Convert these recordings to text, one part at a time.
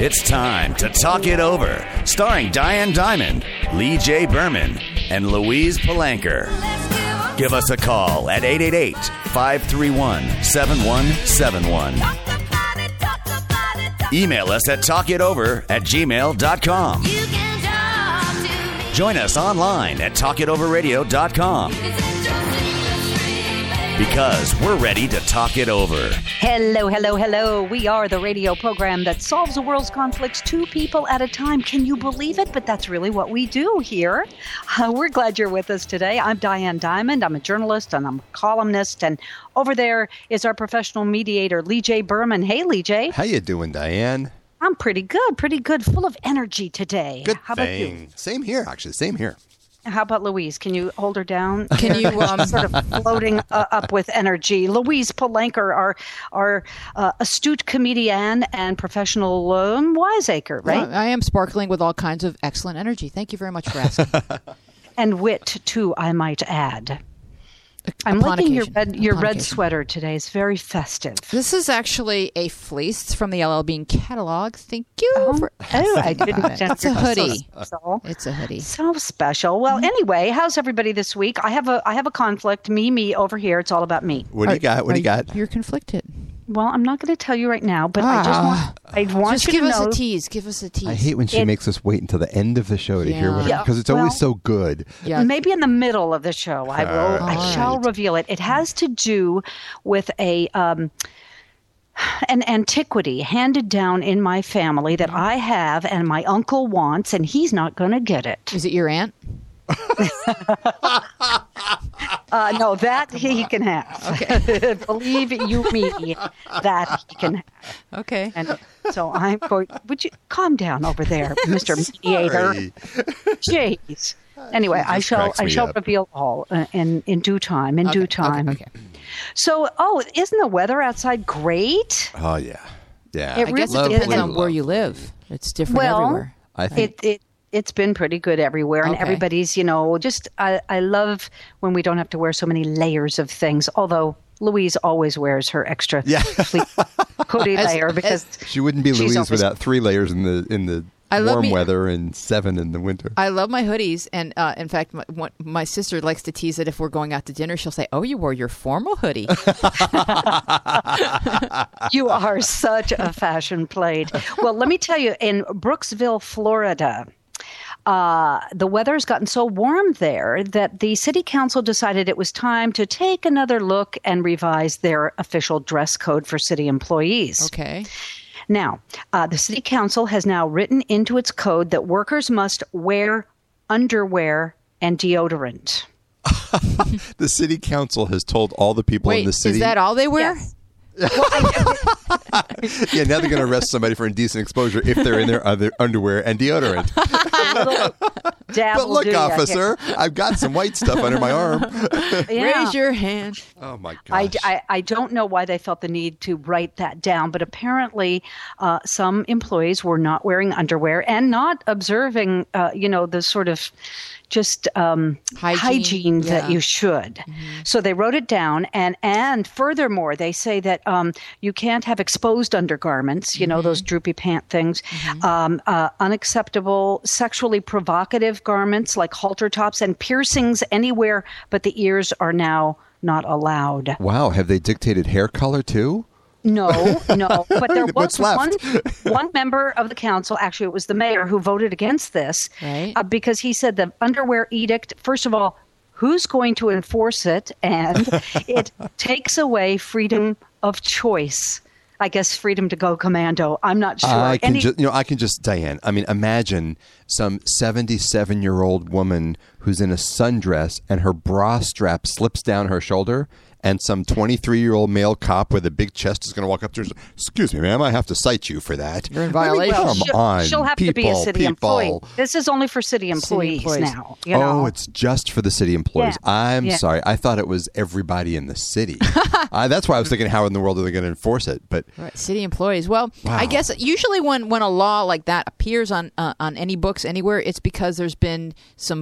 It's time to talk it over. Starring Diane Diamond, Lee J. Berman, and Louise Palanker. Give us a call at 888-531-7171. Email us at talkitover@gmail.com. Join us online at talkitoverradio.com. Because we're ready to talk it over. Hello, hello, hello. We are the radio program that solves the world's conflicts two people at a time. Can you believe it? But that's really what we do here. We're glad you're with us today. I'm Diane Diamond. I'm a journalist and I'm a columnist. And over there is our professional mediator, Lee J. Berman. Hey, Lee J. How you doing, Diane? I'm pretty good. Full of energy today. Good How thing. about you? Same here, actually. Same here. How about Louise? Can you hold her down? Can you sort of floating up with energy? Louise Palanker, our astute comedian and professional wiseacre, right? I am sparkling with all kinds of excellent energy. Thank you very much for asking. And wit, too, I might add. I'm Upon liking occasion. your Upon red occasion. sweater today. It's very festive. This is actually a fleece. It's from the LL Bean catalog. Thank you. I didn't. It's a hoodie. So It's a hoodie. So special. Well, anyway, how's everybody this week? I have a conflict. Me over here. It's all about me. What do you got? What do you got? You're conflicted. Well, I'm not going to tell you right now, but I want Just you give to us know. a tease. Give us a tease. I hate when she makes us wait until the end of the show to hear what Yeah. because it's always so good. Yeah. Maybe in the middle of the show, I shall right. reveal it. It has to do with an antiquity handed down in my family that I have and my uncle wants, and he's not going to get it. Is it your aunt? No, that he can have. Okay. Believe you me, that he can have. Okay. And so I'm going. Would you calm down over there, Mr. Mediator? Sorry. Jeez. Anyway, I shall cracks me up. reveal all in due time. Due time. Okay. So, isn't the weather outside great? Oh yeah, yeah. It I guess really it depends is. on where you live. It's different Well, everywhere. I think It's been pretty good everywhere, and Okay. everybody's, just I love when we don't have to wear so many layers of things. Although Louise always wears her extra fleet hoodie layer because she wouldn't be she's Louise always- without 3 layers in the warm weather and 7 in the winter. I love my hoodies, and in fact, my sister likes to tease that if we're going out to dinner, she'll say, "Oh, you wore your formal hoodie." You are such a fashion plate. Well, let me tell you, in Brooksville, Florida, the weather's gotten so warm there that the city council decided it was time to take another look and revise their official dress code for city employees. Okay. Now, the city council has now written into its code that workers must wear underwear and deodorant. The city council has told all the people in the city. Is that all they wear? Yes. Yeah, now they're going to arrest somebody for indecent exposure if they're in their other underwear and deodorant. Dab But will look, do ya. officer, I've got some white stuff under my arm. Yeah. Raise your hand. Oh my gosh. I don't know why they felt the need to write that down, but apparently some employees were not wearing underwear and not observing, the sort of just hygiene that you should. Mm-hmm. So they wrote it down, and furthermore, they say that you can't have exposed undergarments, those droopy pant things, unacceptable sexually provocative garments like halter tops and piercings anywhere but the ears are now not allowed. Wow, have they dictated hair color too? No, but there was What's left? one member of the council, actually it was the mayor, who voted against this Right. Because he said the underwear edict, first of all, who's going to enforce it? And it takes away freedom of choice. I guess freedom to go commando. I'm not sure. I can just, Diane, imagine some 77-year-old woman who's in a sundress and her bra strap slips down her shoulder and some 23-year-old male cop with a big chest is going to walk up to her and say, "Excuse me, ma'am, I have to cite you for that." You're in violation. Come on, she'll have to be a city employee. This is only for city employees now. Oh, it's just for the city employees. Yeah. I'm sorry. I thought it was everybody in the city. That's why I was thinking, how in the world are they going to enforce it? But Right, city employees. Well, Wow. I guess usually when a law like that appears on any books anywhere, it's because there's been some violation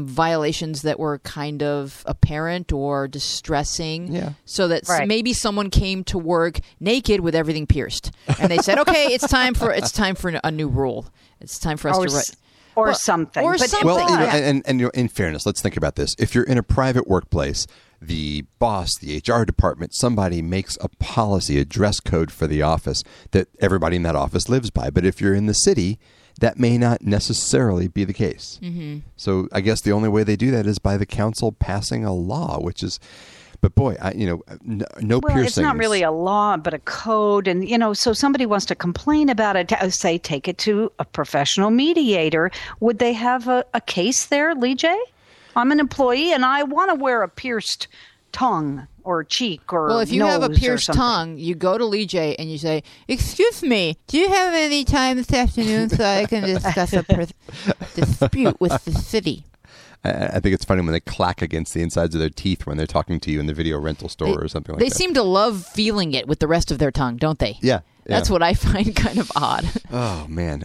violations that were kind of apparent or distressing. Yeah. So that Right. maybe someone came to work naked with everything pierced, and they said, "Okay, it's time for a new rule. It's time for us or, to write." or something. or But something. Well, Yeah. and in fairness, let's think about this. If you're in a private workplace, the boss, the HR department, somebody makes a policy, a dress code for the office that everybody in that office lives by. But if you're in the city, that may not necessarily be the case. Mm-hmm. So I guess the only way they do that is by the council passing a law, which is, but boy, no Well, piercings. it's not really a law, but a code. And, so somebody wants to complain about it, say, take it to a professional mediator. Would they have a case there, Lee J? I'm an employee and I want to wear a pierced tongue or cheek or Well, if you have a nose or pierced something. tongue, you go to Lee J and you say, "Excuse me, do you have any time this afternoon so I can discuss a dispute with the city?" I think it's funny when they clack against the insides of their teeth when they're talking to you in the video rental store or something like They that. seem to love feeling it with the rest of their tongue, don't they? Yeah. That's what I find kind of odd. Oh man,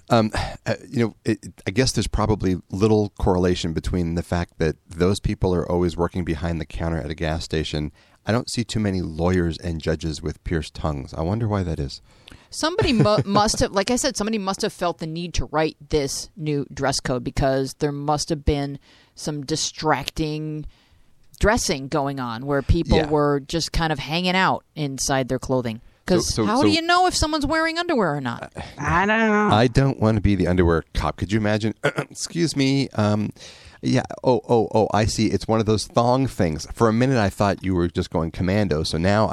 I guess there's probably little correlation between the fact that those people are always working behind the counter at a gas station. I don't see too many lawyers and judges with pierced tongues. I wonder why that is. Somebody must have, like I said, somebody must have felt the need to write this new dress code because there must have been some distracting dressing going on where people were just kind of hanging out inside their clothing. Because how do you know if someone's wearing underwear or not? I don't know. I don't want to be the underwear cop. Could you imagine? Excuse me. Yeah. Oh, I see. It's one of those thong things. For a minute, I thought you were just going commando. So now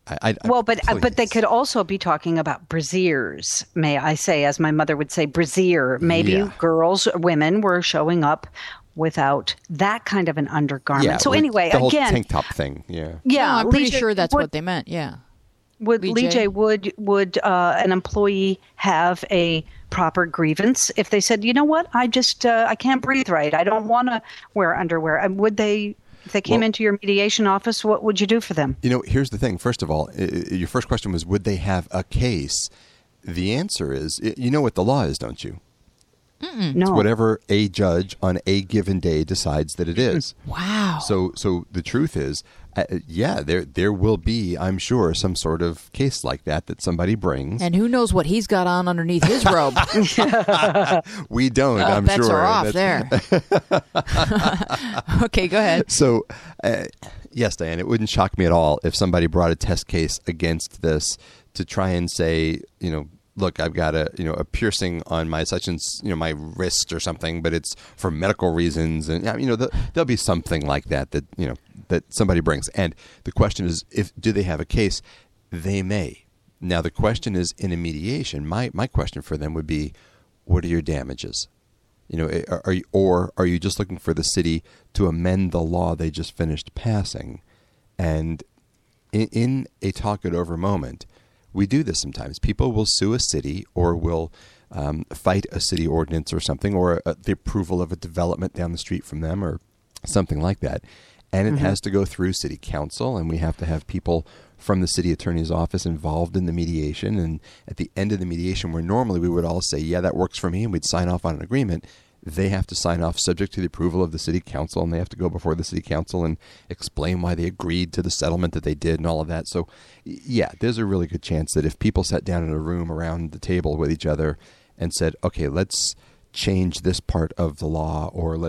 But they could also be talking about brassieres, may I say, as my mother would say, brassiere. Maybe women were showing up without that kind of an undergarment. Yeah, so anyway, the whole again, tank top thing. Yeah. yeah, No, I'm pretty Lee J, sure that's what they meant. Yeah. Lee J, would an employee have a proper grievance if they said, you know what, I can't breathe right, I don't want to wear underwear? And would they, if they came into your mediation office, what would you do for them? Here's the thing. First of all, your first question was, would they have a case? The answer is, you know what the law is, don't you? No. It's whatever a judge on a given day decides that it is. Wow. So the truth is, there will be, I'm sure, some sort of case like that somebody brings. And who knows what he's got on underneath his robe? We don't, I'm bets sure. are off there. Okay, go ahead. So, yes, Diane, it wouldn't shock me at all if somebody brought a test case against this to try and say, look, I've got a piercing on my my wrist or something, but it's for medical reasons, and there'll be something like that somebody brings. And the question is, do they have a case? They may. Now the question is, in a mediation, my question for them would be, what are your damages? Are you just looking for the city to amend the law they just finished passing? And in a talk it over moment, we do this sometimes. People will sue a city or will fight a city ordinance or something, or the approval of a development down the street from them or something like that. And it has to go through city council, and we have to have people from the city attorney's office involved in the mediation. And at the end of the mediation, where normally we would all say, yeah, that works for me, and we'd sign off on an agreement, they have to sign off subject to the approval of the city council, and they have to go before the city council and explain why they agreed to the settlement that they did and all of that. So, yeah, there's a really good chance that if people sat down in a room around the table with each other and said, okay, let's change this part of the law, or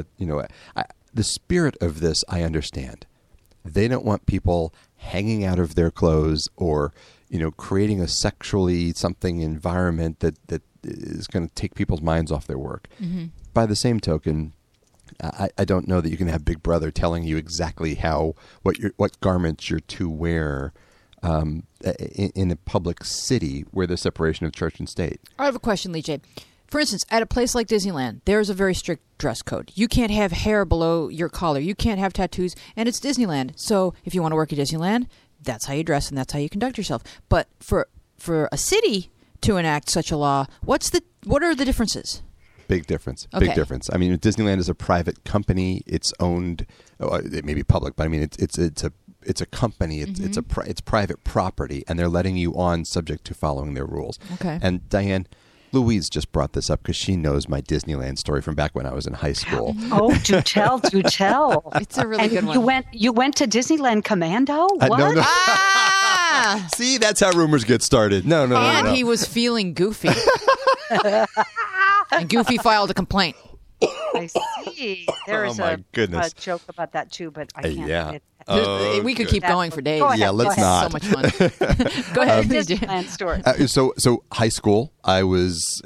the spirit of this, I understand. They don't want people hanging out of their clothes or, creating a sexually something environment that is going to take people's minds off their work. Mm-hmm. By the same token, I don't know that you can have Big Brother telling you exactly what garments you're to wear in a public city where there's separation of church and state. I have a question, Lee J. For instance, at a place like Disneyland, there's a very strict dress code. You can't have hair below your collar. You can't have tattoos, and it's Disneyland. So if you want to work at Disneyland, that's how you dress and that's how you conduct yourself. But for a city to enact such a law, what are the differences? Big difference. Okay. Big difference. I mean, Disneyland is a private company. It's owned. It may be public, but I mean, it's a company. It's private property, and they're letting you on subject to following their rules. Okay. And Diane, Louise just brought this up because she knows my Disneyland story from back when I was in high school. Oh, do tell, do tell. It's a really And good one. You went to Disneyland Commando? What? No, no. Ah! See, that's how rumors get started. No. And he was feeling goofy. And Goofy filed a complaint. I see. There is my a goodness. joke about that too, but I can't. yeah. We could keep going for days. Go ahead, Yeah, let's go ahead. not. So much fun. Go ahead. Disneyland story. So high school, I was,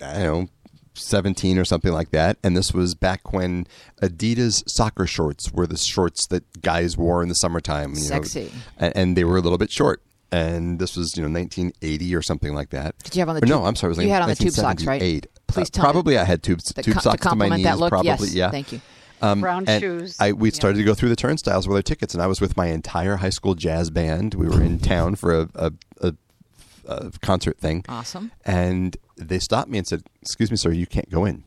17 or something like that. And this was back when Adidas soccer shorts were the shorts that guys wore in the summertime. Sexy. And they were a little bit short. And this was, 1980 or something like that. Did you have on the Or no, tube- I'm sorry. It was you had on the tube socks, right? 1978. Please tell me. Probably I had tube To socks to my complement knees. that look, probably, yes. yeah. Thank you. Brown and shoes. we started to go through the turnstiles with our tickets, and I was with my entire high school jazz band. We were in town for a concert thing. Awesome. And they stopped me and said, "Excuse me, sir, you can't go in."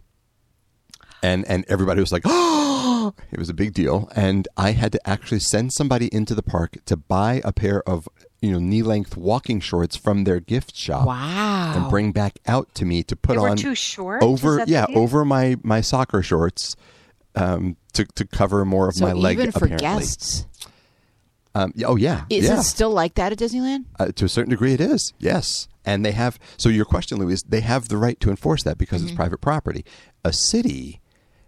And everybody was like, "Oh!" It was a big deal, and I had to actually send somebody into the park to buy a pair of knee-length walking shorts from their gift shop. Wow. And bring back out to me to put They were on too short? over Is that the deal? over my soccer shorts to cover more of So my leg. even for apparently. guests, Oh yeah, is yeah. it still like that at Disneyland? To a certain degree, it is. Yes, and they have. So your question, Louise, they have the right to enforce that because it's private property. A city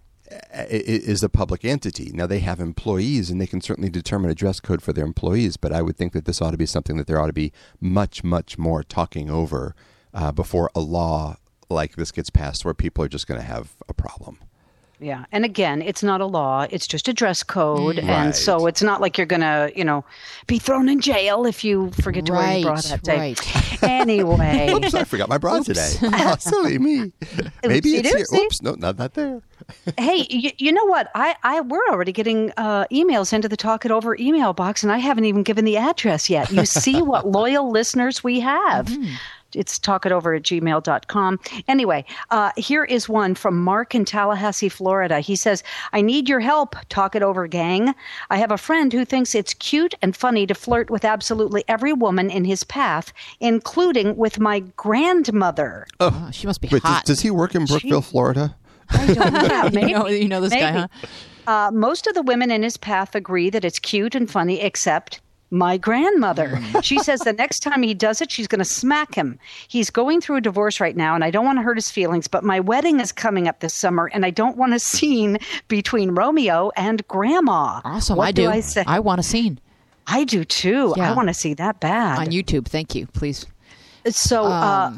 is a public entity. Now they have employees, and they can certainly determine a dress code for their employees. But I would think that this ought to be something that there ought to be much, much more talking over before a law like this gets passed, where people are just going to have a problem. Yeah. And again, it's not a law. It's just a dress code. Right. And so it's not like you're going to, be thrown in jail if you forget to wear your bra that day. Right. Anyway. Oops, I forgot my bra today. Oh, silly me. Maybe it's here. Oopsie-doopsie. Oops, no, not there. Hey, you know what? We're already getting emails into the Talk It Over email box, and I haven't even given the address yet. You see what loyal listeners we have. It's talkitover@gmail.com. Anyway, here is one from Mark in Tallahassee, Florida. He says, I need your help, Talk It Over gang. I have a friend who thinks it's cute and funny to flirt with absolutely every woman in his path, including with my grandmother. Oh, she must be Wait, hot. does he work in Brookville, Florida? I don't know. Maybe. you know this guy, Maybe. huh? Most of the women in his path agree that it's cute and funny, except my grandmother. She says the next time he does it, she's going to smack him. He's going through a divorce right now, and I don't want to hurt his feelings, but my wedding is coming up this summer, and I don't want a scene between Romeo and Grandma. Awesome. What I do. I say? I want a scene I do too. Yeah. I want to see that bad. on YouTube. Thank you, please. So,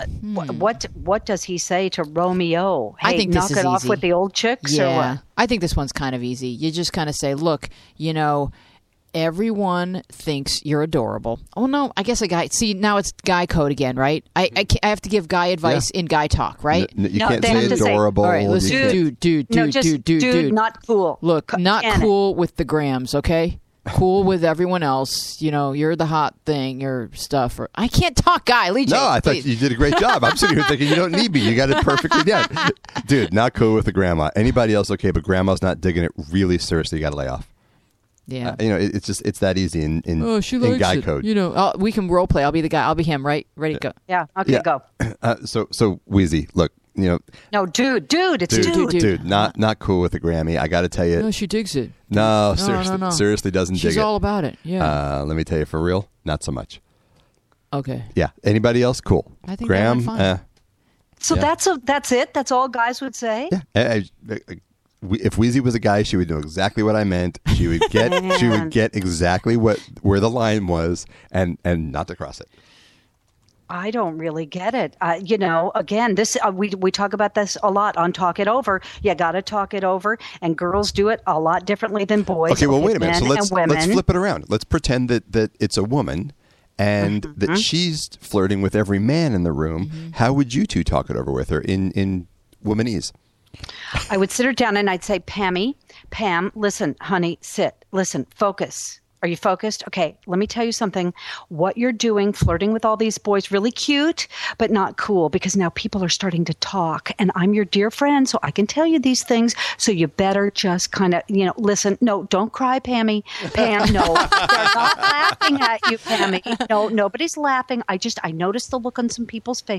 what does he say to Romeo? Hey, I think knock this is it off easy. with the old chicks, or Yeah, what? I think this one's kind of easy. You just kind of say, look, everyone thinks you're adorable. Oh, no, I guess a guy. See, now it's guy code again, right? I have to give guy advice in guy talk, right? You No, can't they have say to say, adorable. All right, You listen, can't- dude, not cool. Look, not Janet. cool with the grams, okay? Cool with everyone else. You're the hot thing, your stuff. Or I can't talk, guy. Lee J, No, I thought please. you did a great job. I'm sitting here thinking you don't need me. You got it perfectly done. Dude, not cool with the grandma. Anybody else okay, but grandma's not digging it really seriously. You got to lay off. Yeah. It's that easy in guy code. We can role play. I'll be the guy. I'll be him, right? Ready, go. Yeah. Okay, Yeah. go. So Wheezy, look, No, dude, it's dude. Dude. not cool with the Grammy. I got to tell you, No, she digs it. no, no. seriously doesn't She's dig all it. about it. Yeah. Let me tell you, for real, not so much. Okay. Yeah. Anybody else? Cool. I think that Graham. went fine. So Yeah. that's it. That's all guys would say. Yeah. If Wheezy was a guy, she would know exactly what I meant. She would get exactly where the line was, and not to cross it. I don't really get it. Again, this we talk about this a lot on Talk It Over. You got to talk it over, and girls do it a lot differently than boys. Okay, well, wait a minute. So men let's and women. flip it around. Let's pretend that it's a woman and Mm-hmm. that she's flirting with every man in the room. Mm-hmm. How would you two talk it over with her in womanese? I would sit her down and I'd say, Pam, listen, honey, sit, listen, focus. Are you focused? Okay, let me tell you something. What you're doing, flirting with all these boys, really cute, but not cool, because now people are starting to talk, and I'm your dear friend, so I can tell you these things. So you better just kind of, listen. No, don't cry, Pammy. Pam, no, they're not laughing at you, Pammy. No, nobody's laughing. I noticed the look on some people's faces.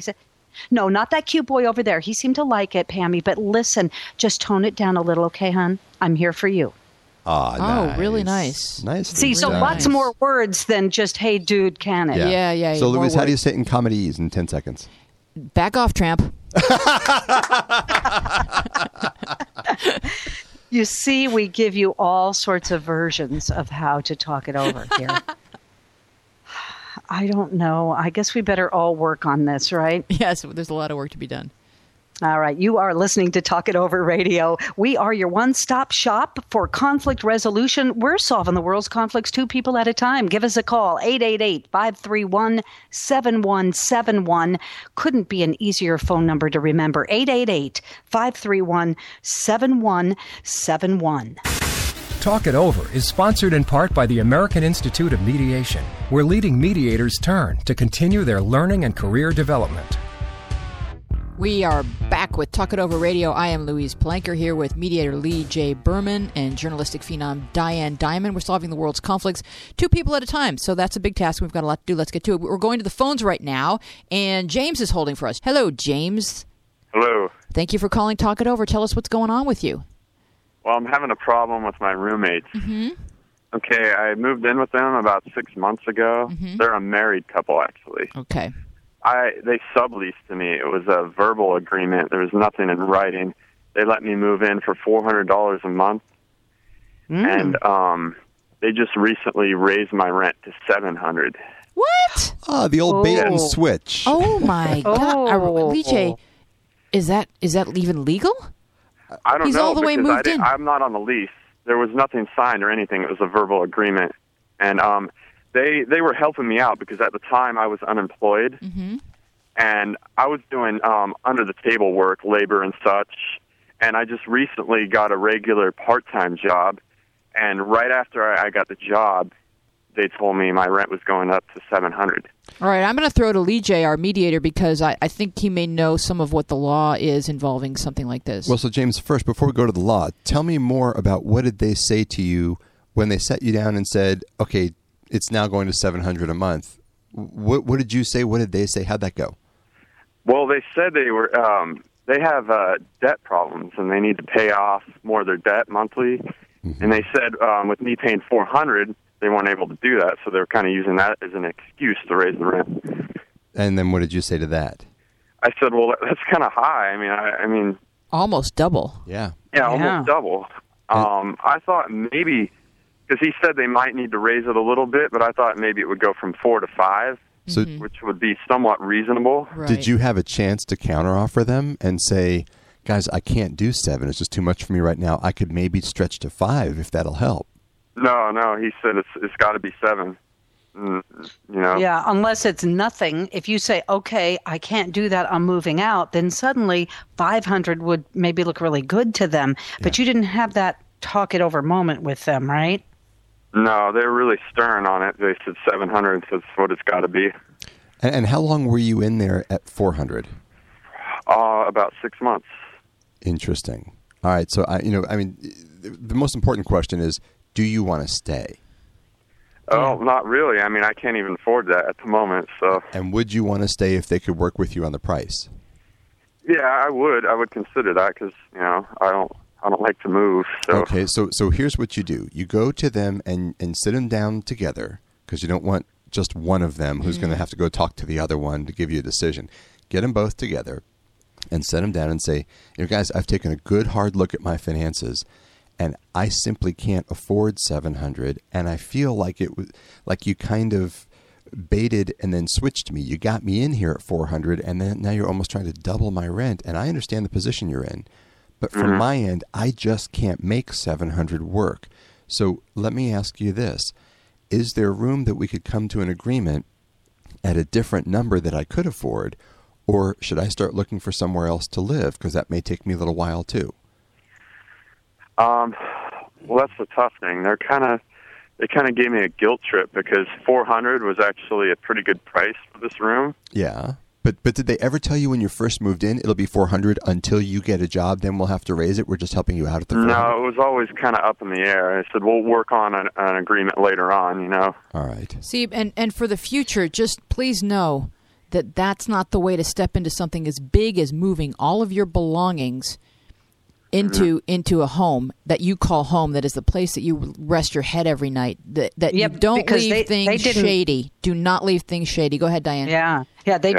No, not that cute boy over there. He seemed to like it, Pammy. But listen, just tone it down a little, okay, hon? I'm here for you. Ah, nice. Really nice. Nice. See, so Really lots nice. more words than just, hey, dude, can it? Yeah. So, more Louise, how do you words. say it in comedies in 10 seconds? Back off, tramp. You see, we give you all sorts of versions of how to talk it over here. I don't know. I guess we better all work on this, right? Yes, there's a lot of work to be done. All right. You are listening to Talk It Over Radio. We are your one-stop shop for conflict resolution. We're solving the world's conflicts 2 people at a time. Give us a call, 888-531-7171. Couldn't be an easier phone number to remember, 888-531-7171. Talk It Over is sponsored in part by the American Institute of Mediation, where leading mediators turn to continue their learning and career development. We are back with Talk It Over Radio. I am Louise Palanker here with mediator Lee J. Berman and journalistic phenom Diane Diamond. We're solving the world's conflicts 2 people at a time, so that's a big task. We've got a lot to do. Let's get to it. We're going to the phones right now, and James is holding for us. Hello, James. Hello. Thank you for calling Talk It Over. Tell us what's going on with you. Well, I'm having a problem with my roommates. Mm-hmm. Okay, I moved in with them about 6 months ago. Mm-hmm. They're a married couple, actually. Okay. They subleased to me. It was a verbal agreement. There was nothing in writing. They let me move in for $400 a month, and they just recently raised my rent to $700. What? Ah, the old bait and switch. Oh, my God. Lee J., is that even legal? I don't He's know all the way because moved in. I'm not on the lease. There was nothing signed or anything. It was a verbal agreement, and they were helping me out because at the time I was unemployed, and I was doing under the table work, labor and such. And I just recently got a regular part-time job, and right after I got the job, they told me my rent was going up to $700. All right, I'm going to throw to Lee J., our mediator, because I think he may know some of what the law is involving something like this. Well, so James, first, before we go to the law, tell me more about what did they say to you when they sat you down and said, okay, it's now going to $700 a month. What did you say? What did they say? How'd that go? Well, they said they were they have debt problems and they need to pay off more of their debt monthly. Mm-hmm. And they said with me paying $400, they weren't able to do that, so they were kind of using that as an excuse to raise the rent. And then what did you say to that? I said, well, that's kind of high. I mean, almost double. Yeah, almost double. I thought maybe. Because he said they might need to raise it a little bit, but I thought maybe it would go from 4 to 5, which would be somewhat reasonable. Right. Did you have a chance to counteroffer them and say, guys, I can't do 7. It's just too much for me right now. I could maybe stretch to 5 if that'll help. No. He said it's got to be 7. Yeah, unless it's nothing. If you say, okay, I can't do that, I'm moving out, then suddenly 500 would maybe look really good to them. But you didn't have that talk it over moment with them, right? No, they're really stern on it. They said 700, so that's what it's got to be. And how long were you in there at 400? About 6 months. Interesting. All right, so the most important question is, do you want to stay? Oh, not really. I mean, I can't even afford that at the moment. So. And would you want to stay if they could work with you on the price? Yeah, I would. I would consider that because I don't like to move. So. Okay, so here's what you do. You go to them and sit them down together because you don't want just one of them who's going to have to go talk to the other one to give you a decision. Get them both together and sit them down and say, guys, I've taken a good hard look at my finances and I simply can't afford $700 and I feel like it was like you kind of baited and then switched me. You got me in here at $400 and then now you're almost trying to double my rent, and I understand the position you're in. But from my end, I just can't make $700 work. So let me ask you this. Is there room that we could come to an agreement at a different number that I could afford, or should I start looking for somewhere else to live? Because that may take me a little while too. Well, that's the tough thing. They kind of gave me a guilt trip because $400 was actually a pretty good price for this room. Yeah. But did they ever tell you when you first moved in it'll be $400 until you get a job, then we'll have to raise it? We're just helping you out at the $400? No, it was always kind of up in the air. I said, we'll work on an agreement later on, All right. See, and for the future, just please know that's not the way to step into something as big as moving all of your belongings into a home that you call home, that is the place that you rest your head every night, that you don't leave things shady. Do not leave things shady. Go ahead, Diane. They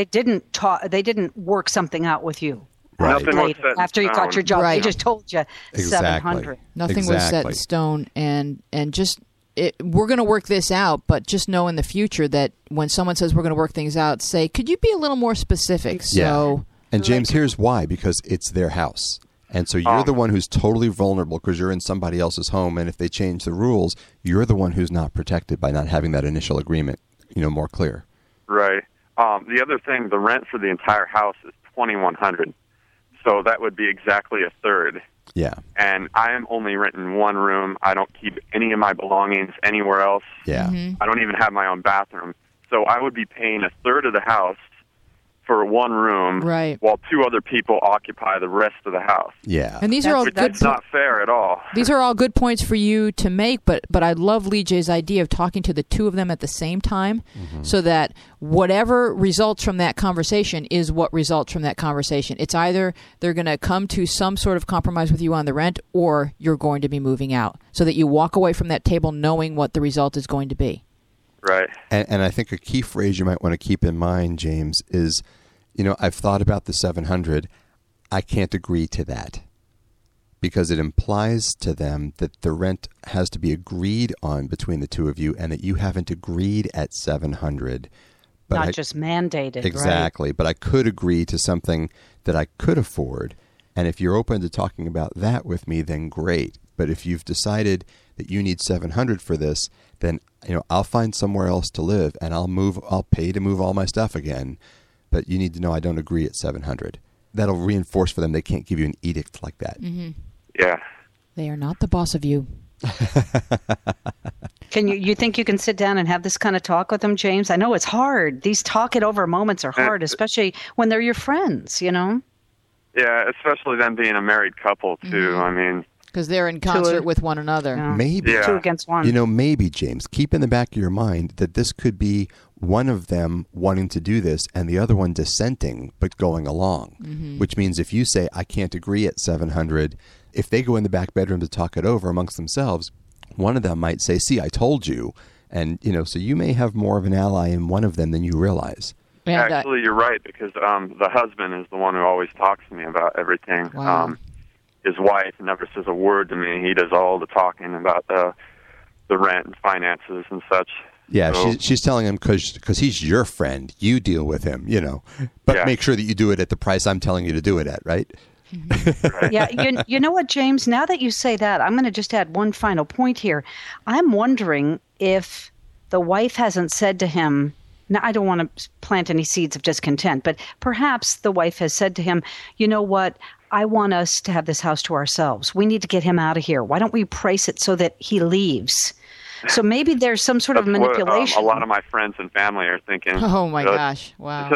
didn't work something out with you. Right. Later, after you got your job. Right. They just told you $700. Nothing was set in stone, and just we're going to work this out, but just know in the future that when someone says we're going to work things out, say, could you be a little more specific? So, and James, here's why, because it's their house. And so you're the one who's totally vulnerable because you're in somebody else's home, and if they change the rules, you're the one who's not protected by not having that initial agreement, more clear. Right. The other thing, the rent for the entire house is $2,100, so that would be exactly a third. Yeah. And I am only renting one room. I don't keep any of my belongings anywhere else. Yeah. Mm-hmm. I don't even have my own bathroom. So I would be paying a third of the house for one room, right, while two other people occupy the rest of the house. Yeah. And these are all good. That's not fair at all. These are all good points for you to make, but I love Lee J's idea of talking to the two of them at the same time, so that whatever results from that conversation is what results from that conversation. It's either they're going to come to some sort of compromise with you on the rent, or you're going to be moving out, so that you walk away from that table knowing what the result is going to be. Right. And I think a key phrase you might want to keep in mind, James, is, I've thought about the 700. I can't agree to that, because it implies to them that the rent has to be agreed on between the two of you, and that you haven't agreed at 700. But Not just mandated. Exactly. Right? But I could agree to something that I could afford. And if you're open to talking about that with me, then great. But if you've decided that you need 700 for this, then I'll find somewhere else to live, and I'll pay to move all my stuff again. But you need to know I don't agree at 700. That'll reinforce for them they can't give you an edict like that. Mm-hmm. Yeah. They are not the boss of you. Can you think you can sit down and have this kind of talk with them, James? I know it's hard. These talk it over moments are hard, especially when they're your friends, Yeah, especially them being a married couple, too. I mean, because they're in concert with one another. Yeah. Maybe. Two against one. Maybe, James, keep in the back of your mind that this could be one of them wanting to do this and the other one dissenting but going along, which means if you say, I can't agree at 700, if they go in the back bedroom to talk it over amongst themselves, one of them might say, see, I told you. And, so you may have more of an ally in one of them than you realize. And, actually, you're right, because the husband is the one who always talks to me about everything. Wow. His wife never says a word to me. He does all the talking about the rent and finances and such. Yeah, so, she's telling him because he's your friend. You deal with him, But make sure that you do it at the price I'm telling you to do it at, right? Right. Yeah, you know what, James? Now that you say that, I'm going to just add one final point here. I'm wondering if the wife hasn't said to him, now I don't want to plant any seeds of discontent, but perhaps the wife has said to him, you know what? I want us to have this house to ourselves. We need to get him out of here. Why don't we price it so that he leaves? So maybe there's some sort of manipulation. What, a lot of my friends and family are thinking. Oh, my gosh. Wow.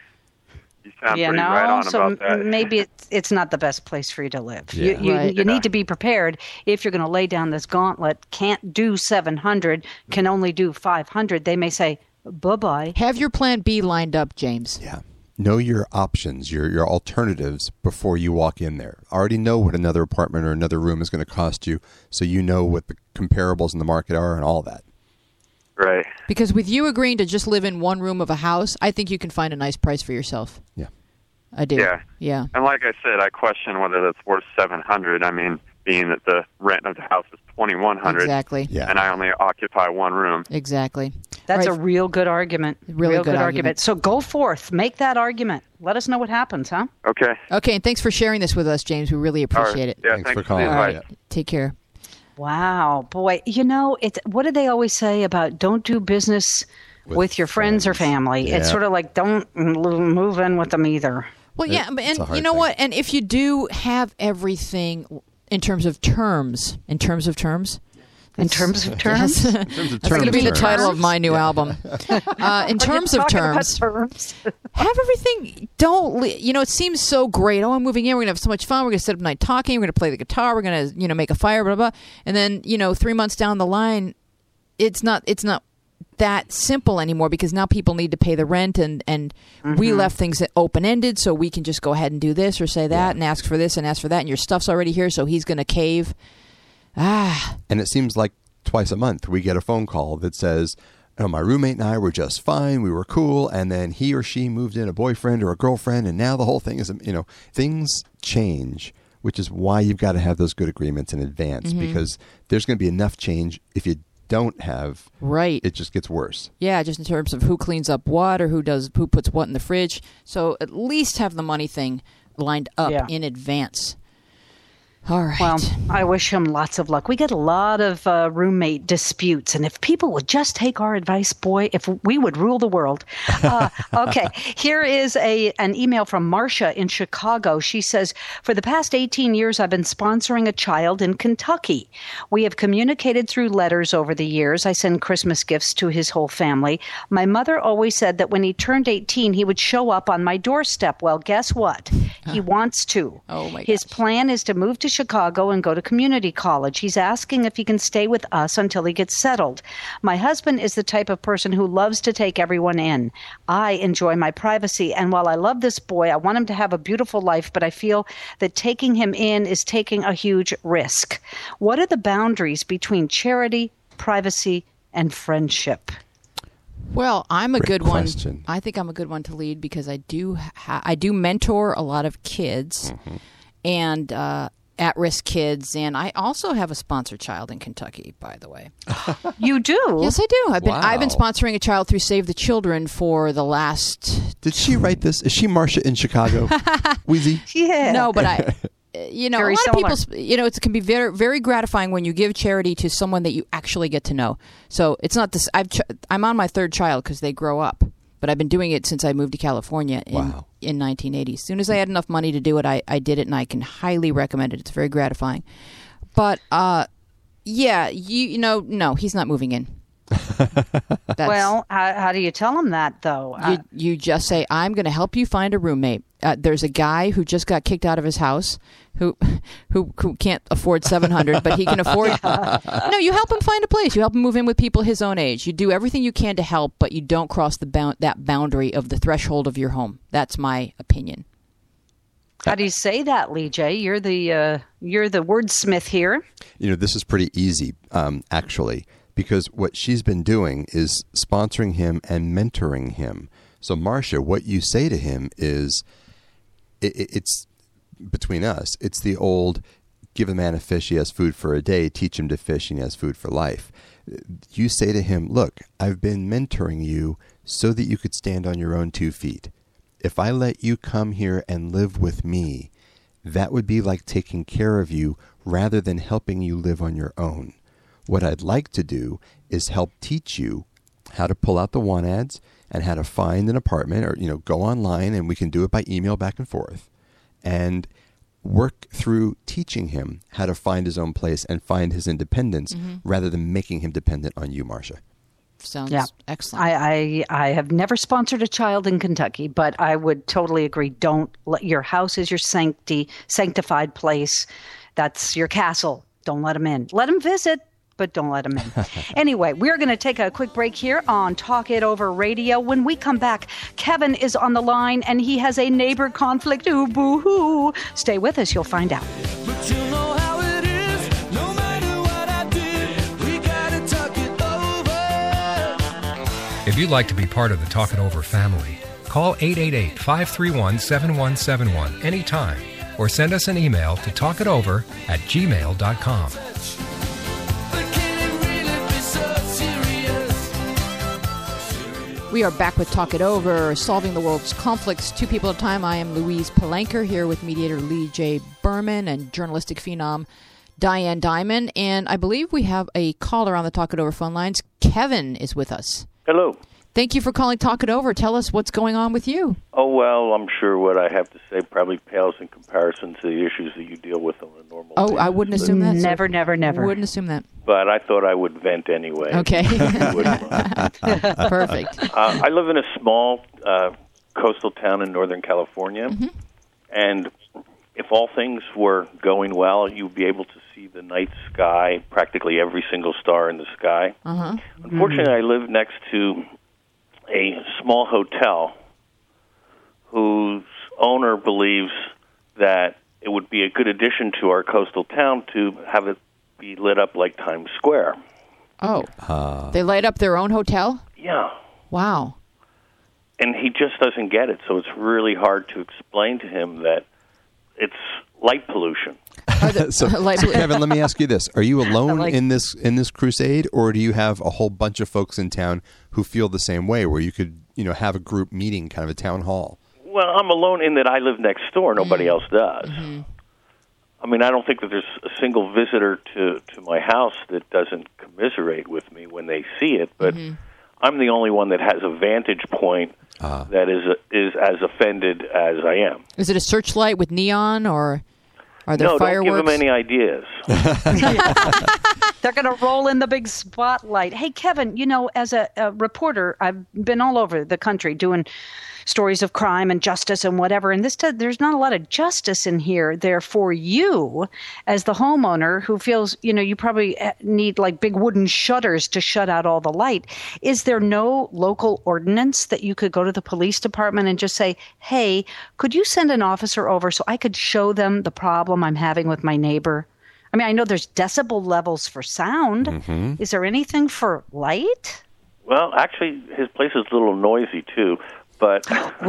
You sound pretty right on about that. Maybe it's not the best place for you to live. Yeah. You need to be prepared if you're going to lay down this gauntlet. Can't do 700, can only do 500. They may say, bye-bye. Have your plan B lined up, James. Yeah. Know your options, your alternatives before you walk in there. Already know what another apartment or another room is going to cost you, so you know what the comparables in the market are and all that. Right. Because with you agreeing to just live in one room of a house, I think you can find a nice price for yourself. Yeah. I do. Yeah. And like I said, I question whether that's worth 700. I mean, being that the rent of the house is 2,100. Exactly. Yeah. And I only occupy one room. Exactly. That's right. a real good argument. Really good argument. So go forth. Make that argument. Let us know what happens, huh? Okay. Okay, and thanks for sharing this with us, James. We really appreciate it. Yeah, Thanks for for calling. the All advice. right. Take care. Wow, boy. What do they always say about don't do business with your friends or family? Yeah. It's sort of like don't move in with them either. Well, yeah, It's a and hard you know thing. what? And if you do have everything in terms of terms, In terms of terms? Yes. terms of That's going to be the terms. title of my new album. In terms of terms, have everything. It seems so great. Oh, I'm moving in. We're going to have so much fun. We're going to sit up at night talking. We're going to play the guitar. We're going to, make a fire, blah, blah. And then, 3 months down the line, it's not that simple anymore because now people need to pay the rent and we left things open-ended so we can just go ahead and do this or say that and ask for this and ask for that and your stuff's already here so he's going to cave. And it seems like twice a month we get a phone call that says, oh, my roommate and I were just fine. We were cool. And then he or she moved in a boyfriend or a girlfriend. And now the whole thing is, things change, which is why you've got to have those good agreements in advance because there's going to be enough change. If you don't have, it just gets worse. Yeah, just in terms of who cleans up what or who puts what in the fridge. So at least have the money thing lined up in advance. All right. Well, I wish him lots of luck. We get a lot of roommate disputes, and if people would just take our advice, boy, if we would rule the world. Okay, here is an email from Marcia in Chicago. She says, for the past 18 years, I've been sponsoring a child in Kentucky. We have communicated through letters over the years. I send Christmas gifts to his whole family. My mother always said that when he turned 18, he would show up on my doorstep. Well, guess what? He wants to. Oh, my His plan is to move to Chicago and go to community college. He's asking if he can stay with us until he gets settled. My husband is the type of person who loves to take everyone in. I enjoy my privacy, and while I love this boy, I want him to have a beautiful life, but I feel that taking him in is taking a huge risk. What are the boundaries between charity, privacy, and friendship? Well, I'm a good question. one. I think I'm a good one to lead because I do mentor a lot of kids and at-risk kids, and I also have a sponsored child in Kentucky, by the way. You do? Yes, I do. I've been Wow. sponsoring a child through Save the Children for the last. Did she write this? Is she Marcia in Chicago? Wheezy? Yeah. No, but I. Very a lot similar. of people, it can be very, very gratifying when you give charity to someone that you actually get to know. So it's not this. I'm on my third child because they grow up, but I've been doing it since I moved to California in 1980. As soon as I had enough money to do it, I did it, and I can highly recommend it. It's very gratifying. But no, he's not moving in. Well, how do you tell him that, though? You just say, I'm going to help you find a roommate. There's a guy who just got kicked out of his house who can't afford $700, but he can afford. No, you help him find a place. You help him move in with people his own age. You do everything you can to help, but you don't cross that boundary of the threshold of your home. That's my opinion. How do you say that, Lee J? You're the wordsmith here. This is pretty easy, actually, because what she's been doing is sponsoring him and mentoring him. So, Marcia, what you say to him is, it's between us. It's the old, give a man a fish, he has food for a day, teach him to fish, and he has food for life. You say to him, look, I've been mentoring you so that you could stand on your own 2 feet. If I let you come here and live with me, that would be like taking care of you rather than helping you live on your own. What I'd like to do is help teach you how to pull out the want ads and how to find an apartment or, go online, and we can do it by email back and forth, and work through teaching him how to find his own place and find his independence rather than making him dependent on you, Marcia. Sounds excellent. I have never sponsored a child in Kentucky, but I would totally agree. Don't let your house is your sanctified place. That's your castle. Don't let him in. Let him visit, but don't let him in. Anyway, we're going to take a quick break here on Talk It Over Radio. When we come back, Kevin is on the line, and he has a neighbor conflict. Ooh, boo-hoo. Stay with us. You'll find out. But you know how it is. No matter what I did, we gotta talk it over. If you'd like to be part of the Talk It Over family, call 888-531-7171 anytime or send us an email to talkitover@gmail.com. We are back with Talk It Over, solving the world's conflicts 2 people at a time. I am Louise Palanker here with mediator Lee J. Berman and journalistic phenom Diane Diamond. And I believe we have a caller on the Talk It Over phone lines. Kevin is with us. Hello. Thank you for calling Talk It Over. Tell us what's going on with you. Oh, well, I'm sure what I have to say probably pales in comparison to the issues that you deal with on a normal basis. I wouldn't assume that. Never, never, never. Wouldn't assume that. But I thought I would vent anyway. Okay. Perfect. I live in a small coastal town in Northern California, and if all things were going well, you'd be able to see the night sky, practically every single star in the sky. Uh-huh. Unfortunately, I live next to a small hotel whose owner believes that it would be a good addition to our coastal town to have it be lit up like Times Square. Oh. They light up their own hotel? Yeah. Wow. And he just doesn't get it, so it's really hard to explain to him that it's light pollution. So, Kevin, let me ask you this: are you alone in this crusade, or do you have a whole bunch of folks in town who feel the same way, where you could have a group meeting, kind of a town hall? Well, I'm alone in that I live next door. Nobody else does. Mm-hmm. I mean, I don't think that there's a single visitor to my house that doesn't commiserate with me when they see it, but I'm the only one that has a vantage point that is as offended as I am. Is it a searchlight with neon, or are there fireworks? No, don't give them any ideas. They're going to roll in the big spotlight. Hey, Kevin, as a reporter, I've been all over the country doing stories of crime and justice and whatever. And there's not a lot of justice in here there for you as the homeowner who feels, you probably need like big wooden shutters to shut out all the light. Is there no local ordinance that you could go to the police department and just say, hey, could you send an officer over so I could show them the problem I'm having with my neighbor? I mean, I know there's decibel levels for sound. Mm-hmm. Is there anything for light? Well, actually, his place is a little noisy too. But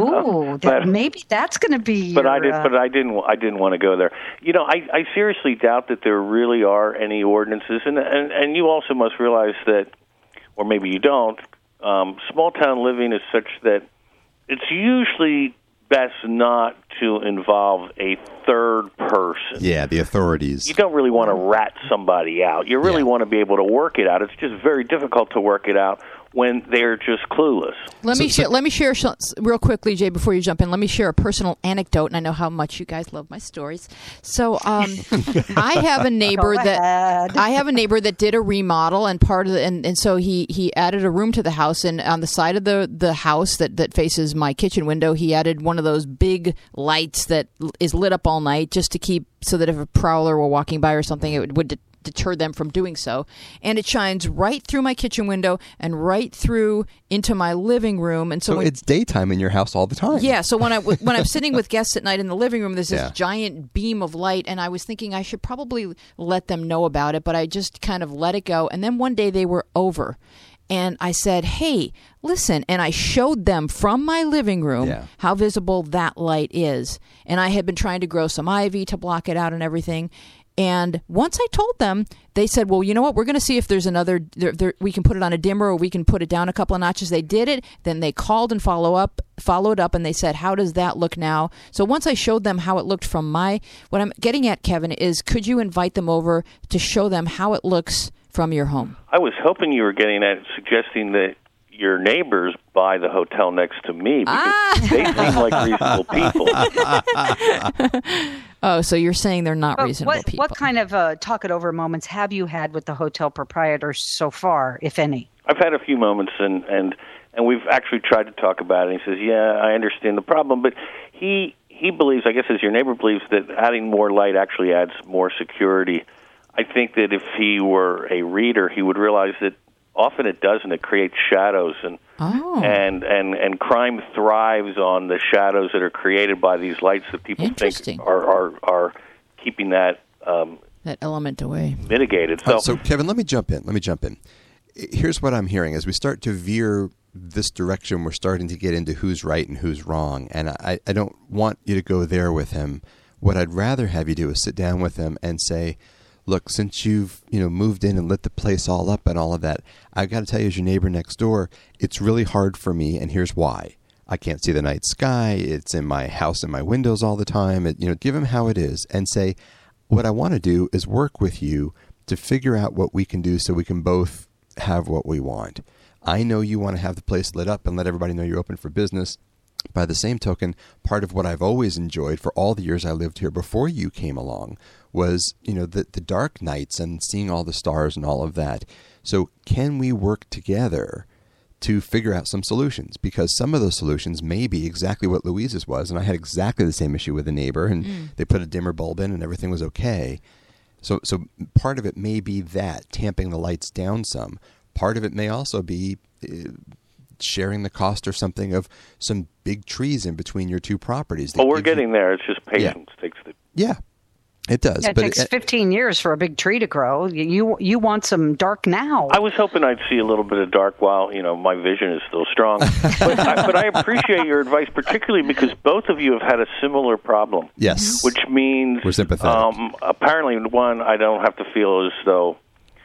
maybe that's going to be. But I didn't want to go there. I seriously doubt that there really are any ordinances, and you also must realize that, or maybe you don't. Small town living is such that it's usually best not to involve a third person. Yeah, the authorities. You don't really want to rat somebody out. You really want to be able to work it out. It's just very difficult to work it out when they're just clueless. Let me share real quickly, Jay, before you jump in. Let me share a personal anecdote, and I know how much you guys love my stories. So, I have a neighbor that did a remodel, and and so he added a room to the house, and on the side of the house that faces my kitchen window, he added one of those big lights that is lit up all night, just to keep so that if a prowler were walking by or something, it would deter them from doing so. And it shines right through my kitchen window and right through into my living room. And so it's daytime in your house all the time. Yeah. So when I'm sitting with guests at night in the living room, there's this giant beam of light, and I was thinking I should probably let them know about it, but I just kind of let it go. And then one day they were over, and I said, hey, listen, and I showed them from my living room how visible that light is. And I had been trying to grow some ivy to block it out and everything. And once I told them, they said, well, you know what? We're going to see if there's another, we can put it on a dimmer or we can put it down a couple of notches. They did it. Then they called and followed up, and they said, how does that look now? So once I showed them how it looked from what I'm getting at, Kevin, is could you invite them over to show them how it looks from your home? I was hoping you were getting at suggesting that your neighbors buy the hotel next to me because they seem like reasonable people. Oh, so you're saying they're not reasonable people. What kind of talk it over moments have you had with the hotel proprietors so far, if any? I've had a few moments, and we've actually tried to talk about it. He says, yeah, I understand the problem, but he believes, I guess as your neighbor believes, that adding more light actually adds more security. I think that if he were a reader, he would realize that often it doesn't. It creates shadows, and crime thrives on the shadows that are created by these lights that people think are keeping that element away, mitigated. So Kevin, let me jump in. Here's what I'm hearing as we start to veer this direction. We're starting to get into who's right and who's wrong, and I don't want you to go there with him. What I'd rather have you do is sit down with him and say, look, since you've moved in and lit the place all up and all of that, I've got to tell you, as your neighbor next door, it's really hard for me, and here's why. I can't see the night sky. It's in my house and my windows all the time. Give him how it is and say, what I want to do is work with you to figure out what we can do so we can both have what we want. I know you want to have the place lit up and let everybody know you're open for business. By the same token, part of what I've always enjoyed for all the years I lived here before you came along was, the dark nights and seeing all the stars and all of that. So can we work together to figure out some solutions, because some of those solutions may be exactly what Louise's was. And I had exactly the same issue with a neighbor, and they put a dimmer bulb in and everything was okay. So part of it may be that, tamping the lights down some. Part of it may also be sharing the cost or something of some big trees in between your two properties. Well, we're getting there. It's just patience takes the... Yeah, it does. Yeah, it takes 15 years for a big tree to grow. You want some dark now. I was hoping I'd see a little bit of dark while, my vision is still strong. but I appreciate your advice, particularly because both of you have had a similar problem. Yes. Which means... We're sympathetic. Apparently, one, I don't have to feel as though...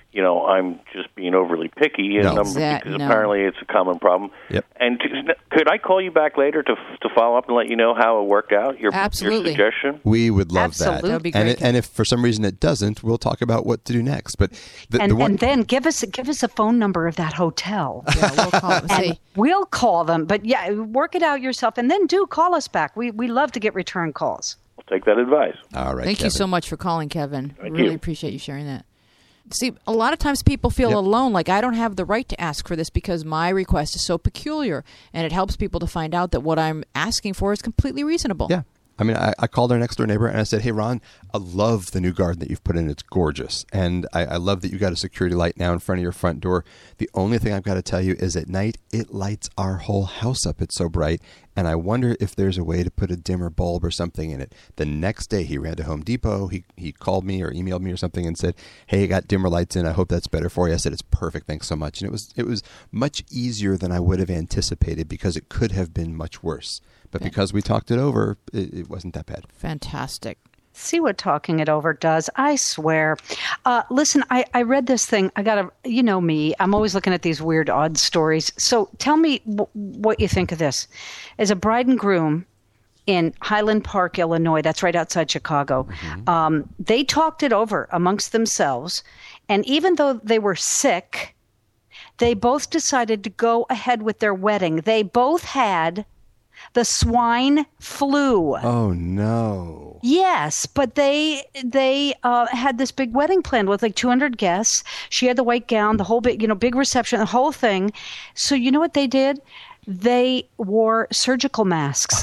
I'm just being overly picky, and because apparently it's a common problem. Yep. And could I call you back later to follow up and let you know how it worked out? Your suggestion. We would love Absolutely. that. That would be great. And if for some reason it doesn't, we'll talk about what to do next. But and then give us a phone number of that hotel. Yeah, we'll call them. See. We'll call them, but work it out yourself, and then do call us back. We love to get return calls. I'll take that advice. All right. Thank you Kevin. so much for calling, Kevin. Thank Really you. appreciate you sharing that. See, a lot of times people feel alone, like I don't have the right to ask for this because my request is so peculiar, and it helps people to find out that what I'm asking for is completely reasonable. Yeah. I mean, I called our next door neighbor and I said, hey, Ron, I love the new garden that you've put in. It's gorgeous. And I love that you got a security light now in front of your front door. The only thing I've got to tell you is at night, it lights our whole house up. It's so bright. And I wonder if there's a way to put a dimmer bulb or something in it. The next day, he ran to Home Depot. He called me or emailed me or something and said, hey, I got dimmer lights in. I hope that's better for you. I said, it's perfect. Thanks so much. And it was much easier than I would have anticipated because it could have been much worse. But because we talked it over, it wasn't that bad. Fantastic. See what talking it over does. I swear. Listen, I read this thing. You know me. I'm always looking at these weird, odd stories. So tell me what you think of this. As a bride and groom in Highland Park, Illinois, that's right outside Chicago, they talked it over amongst themselves. And even though they were sick, they both decided to go ahead with their wedding. They both had the swine flu. Oh, no. Yes, but they had this big wedding planned with like 200 guests. She had the white gown, the whole big reception, the whole thing. So you know what they did? They wore surgical masks.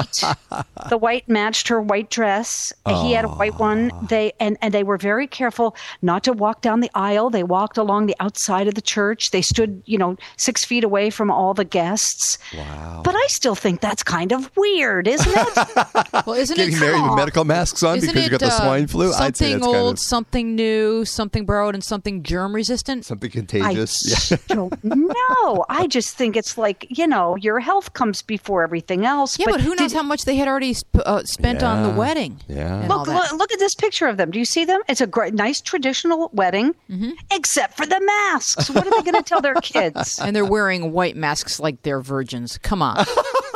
The white matched her white dress. He had a white one. They were very careful not to walk down the aisle. They walked along the outside of the church. They stood, 6 feet away from all the guests. Wow. But I still think that's kind of weird, isn't it? Well, isn't Getting it married with medical masks on because you got the swine flu? I'd say Something that's old, kind of something new, something borrowed, and something germ resistant? something contagious. I don't know. I just think it's like, your health comes before everything else. Yeah, but who knows how much they had already spent on the wedding. Yeah. and all that. Look at this picture of them. Do you see them? It's a great, nice traditional wedding, except for the masks. What are they going to tell their kids? And they're wearing white masks like they're virgins. Come on.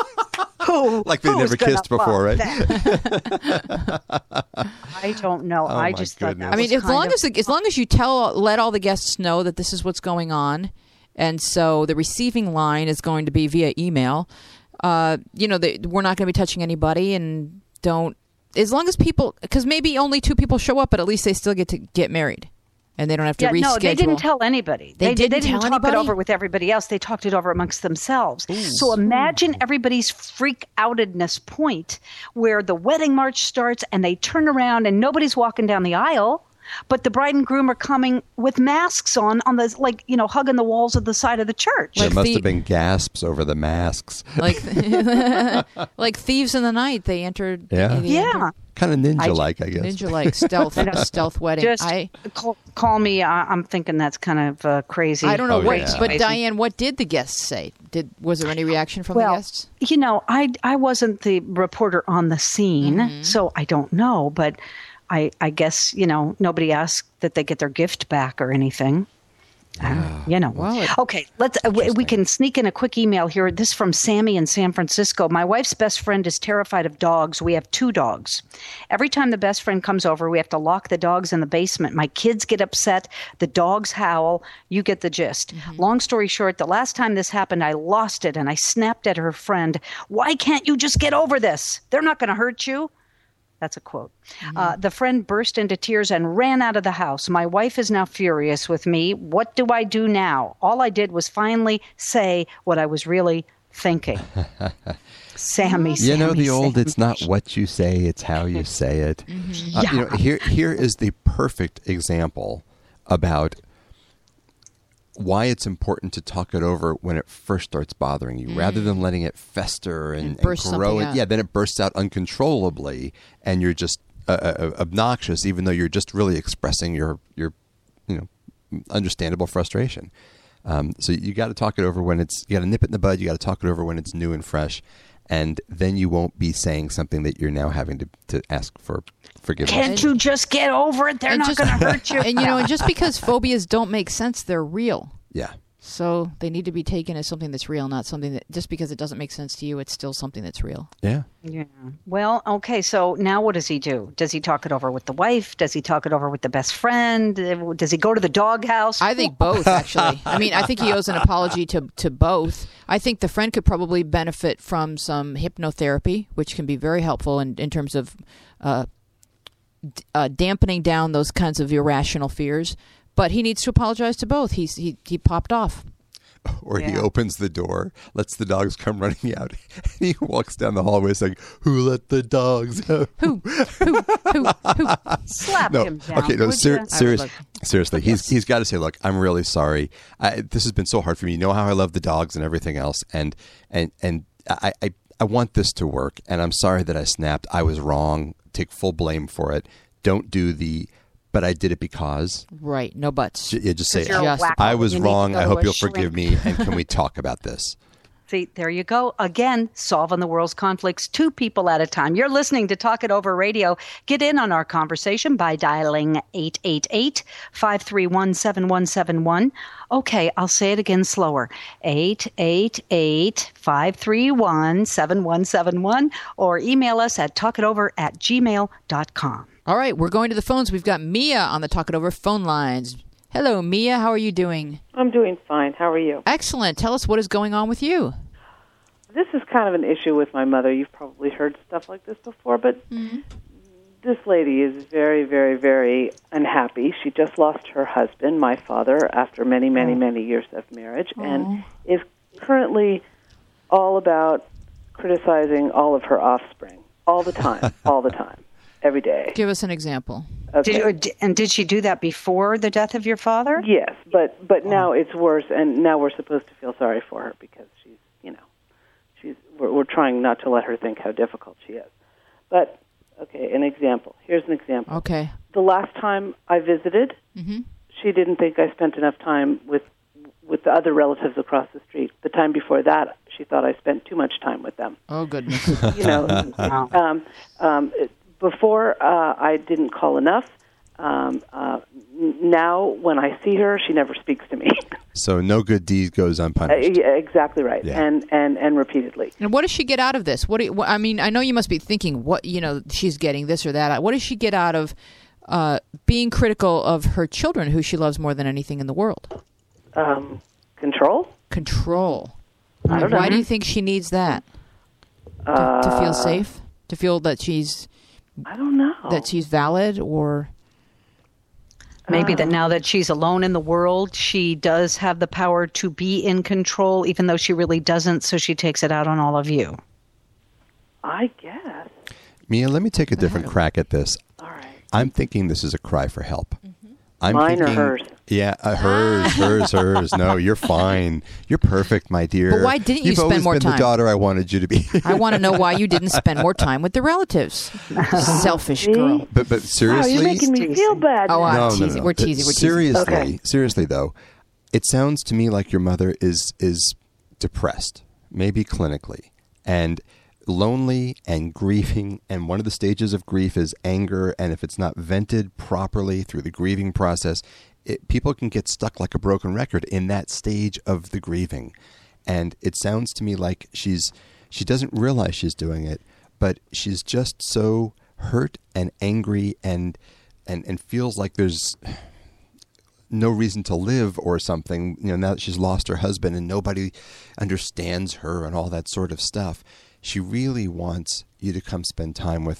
Like they never kissed before, right? I don't know. I just thought that goodness. I mean, as long as you let all the guests know that this is what's going on, and so the receiving line is going to be via email. We're not going to be touching anybody, and as long as people, because maybe only 2 people show up, but at least they still get to get married, and they don't have to reschedule. No, they didn't tell anybody. They didn't tell talk anybody? it over with everybody else. They talked it over amongst themselves. So imagine everybody's freak outedness point where the wedding march starts and they turn around and nobody's walking down the aisle. But the bride and groom are coming with masks on the, hugging the walls of the side of the church. There must have been gasps over the masks. Like thieves in the night, they entered. Yeah. Kind of ninja-like, I guess. Ninja-like stealth wedding. Just call me. I'm thinking that's kind of crazy. I don't know yeah. but Diane, what did the guests say? Was there any reaction from the guests? I wasn't the reporter on the scene, so I don't know. But I guess nobody asked that they get their gift back or anything. Okay, let's. We can sneak in a quick email here. This is from Sammy in San Francisco. My wife's best friend is terrified of dogs. We have 2 dogs. Every time the best friend comes over, we have to lock the dogs in the basement. My kids get upset. The dogs howl. You get the gist. Long story short, the last time this happened, I lost it and I snapped at her friend. Why can't you just get over this? They're not going to hurt you. That's a quote. The friend burst into tears and ran out of the house. My wife is now furious with me. What do I do now? All I did was finally say what I was really thinking. Sammy. You know the old, Sammy. it's not what you say, it's how you say it. Here is the perfect example about why it's important to talk it over when it first starts bothering you, rather than letting it fester and burst grow. something out. Yeah, then it bursts out uncontrollably, and you're just obnoxious, even though you're just really expressing your understandable frustration. So you got to talk it over when you got to nip it in the bud. You got to talk it over when it's new and fresh, and then you won't be saying something that you're now having to ask for forgiveness. Can't you just get over it? They're And not just- going to hurt you. And just because phobias don't make sense, they're real. Yeah. So they need to be taken as something that's real, not something that just because it doesn't make sense to you, it's still something that's real. Yeah. Yeah. Well, okay. So now what does he do? Does he talk it over with the wife? Does he talk it over with the best friend? Does he go to the doghouse? I think both, actually. I mean, I think he owes an apology to both. I think the friend could probably benefit from some hypnotherapy, which can be very helpful in terms of dampening down those kinds of irrational fears. But he needs to apologize to both. He popped off. Or he Yeah. opens the door, lets the dogs come running out, and he walks down the hallway saying, "Who let the dogs out?" Who? Slap No, him down. okay, no, would ya? seriously, he's got to say, "Look, I'm really sorry. This has been so hard for me. You know how I love the dogs and everything else, and I want this to work, and I'm sorry that I snapped. I was wrong. Take full blame for it. Don't do but I did it because." Right, no buts. Just say, You're a Just- wacko. "I was You need to wrong. go I to hope a you'll shrink." forgive me, and can we talk about this?" See, there you go. Again, solving the world's conflicts, two people at a time. You're listening to Talk It Over Radio. Get in on our conversation by dialing 888-531-7171. Okay, I'll say it again slower. 888-531-7171, or email us at talkitover@gmail.com. All right, we're going to the phones. We've got Mia on the Talk It Over phone lines. Hello, Mia. How are you doing? I'm doing fine. How are you? Excellent. Tell us what is going on with you. This is kind of an issue with my mother. You've probably heard stuff like this before, but this lady is very, very, very unhappy. She just lost her husband, my father, after many, many, many years of marriage, and is currently all about criticizing all of her offspring all the time, every day. Give us an example. Okay. Did she do that before the death of your father? Yes, but now it's worse, and now we're supposed to feel sorry for her because we're trying not to let her think how difficult she is. But okay, an example. Here's an example. Okay. The last time I visited, she didn't think I spent enough time with the other relatives across the street. The time before that, she thought I spent too much time with them. Oh, goodness. Before I didn't call enough. Now, when I see her, she never speaks to me. So no good deed goes unpunished. Yeah, exactly right, Yeah. and repeatedly. And what does she get out of this? I mean, I know you must be thinking, she's getting this or that. What does she get out of being critical of her children, who she loves more than anything in the world? Control? Control. I don't know. Why do you think she needs that? To feel safe? To feel that she's I don't know. valid, or Maybe that now that she's alone in the world, she does have the power to be in control, even though she really doesn't, so she takes it out on all of you. I guess. Mia, let me take a different crack at this. All right. I'm thinking this is a cry for help. Mine or hers? Yeah, hers. No, you're fine. You're perfect, my dear. But why didn't you You've spend always more been time? the daughter I wanted you to be. I want to know why you didn't spend more time with the relatives. Selfish girl. But Wow, seriously, you're making me feel bad. Oh, now. I'm teasing. We're teasing. Seriously though, it sounds to me like your mother is depressed, maybe clinically, and lonely and grieving. And one of the stages of grief is anger, and if it's not vented properly through the grieving process, people can get stuck like a broken record in that stage of the grieving. And it sounds to me like she doesn't realize she's doing it, but she's just so hurt and angry and feels like there's no reason to live or something, now that she's lost her husband and nobody understands her and all that sort of stuff. She really wants you to come spend time with her.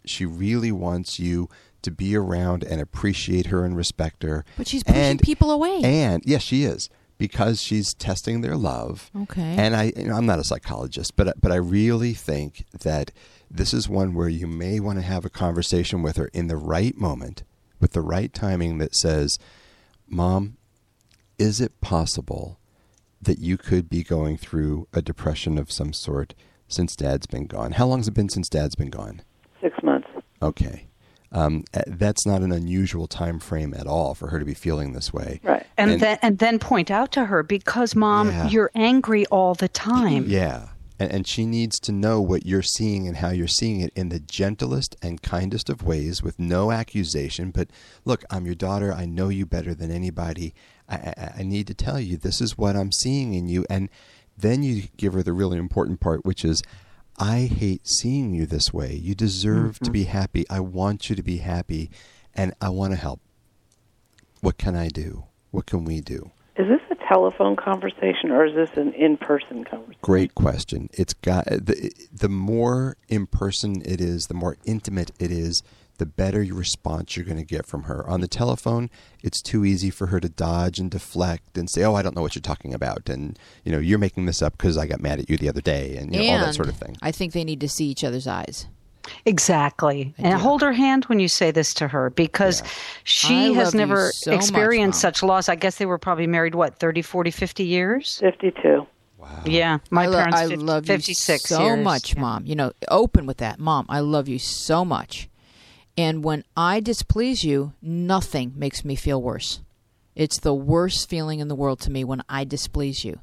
She really wants you to be around and appreciate her and respect her. But she's pushing people away. And yes, she is, because she's testing their love. Okay. And I'm not a psychologist, but I really think that this is one where you may want to have a conversation with her in the right moment, with the right timing, that says, Mom, is it possible that you could be going through a depression of some sort since Dad's been gone? How long has it been since Dad's been gone? 6 months. Okay. That's not an unusual time frame at all for her to be feeling this way. Right. And then point out to her, because, Mom, Yeah. you're angry all the time. Yeah. And she needs to know what you're seeing and how you're seeing it in the gentlest and kindest of ways, with no accusation. But look, I'm your daughter. I know you better than anybody. I need to tell you, this is what I'm seeing in you. And then you give her the really important part, which is, I hate seeing you this way. You deserve to be happy. I want you to be happy, and I want to help. What can I do? What can we do? Is this a telephone conversation or is this an in-person conversation? Great question. It's got the more in person it is, the more intimate it is, the better your response you're going to get from her. On the telephone, it's too easy for her to dodge and deflect and say, "Oh, I don't know what you're talking about," and you're making this up because I got mad at you the other day, and all that sort of thing. I think they need to see each other's eyes. Exactly. And hold her hand when you say this to her, because she I has love you never so much, experienced Mom. such loss. I guess they were probably married, 30, 40, 50 years? 52. Yeah. My parents, I love 56 you so years. much, Yeah. Mom. Open with that. Mom, I love you so much. And when I displease you, nothing makes me feel worse. It's the worst feeling in the world to me when I displease you.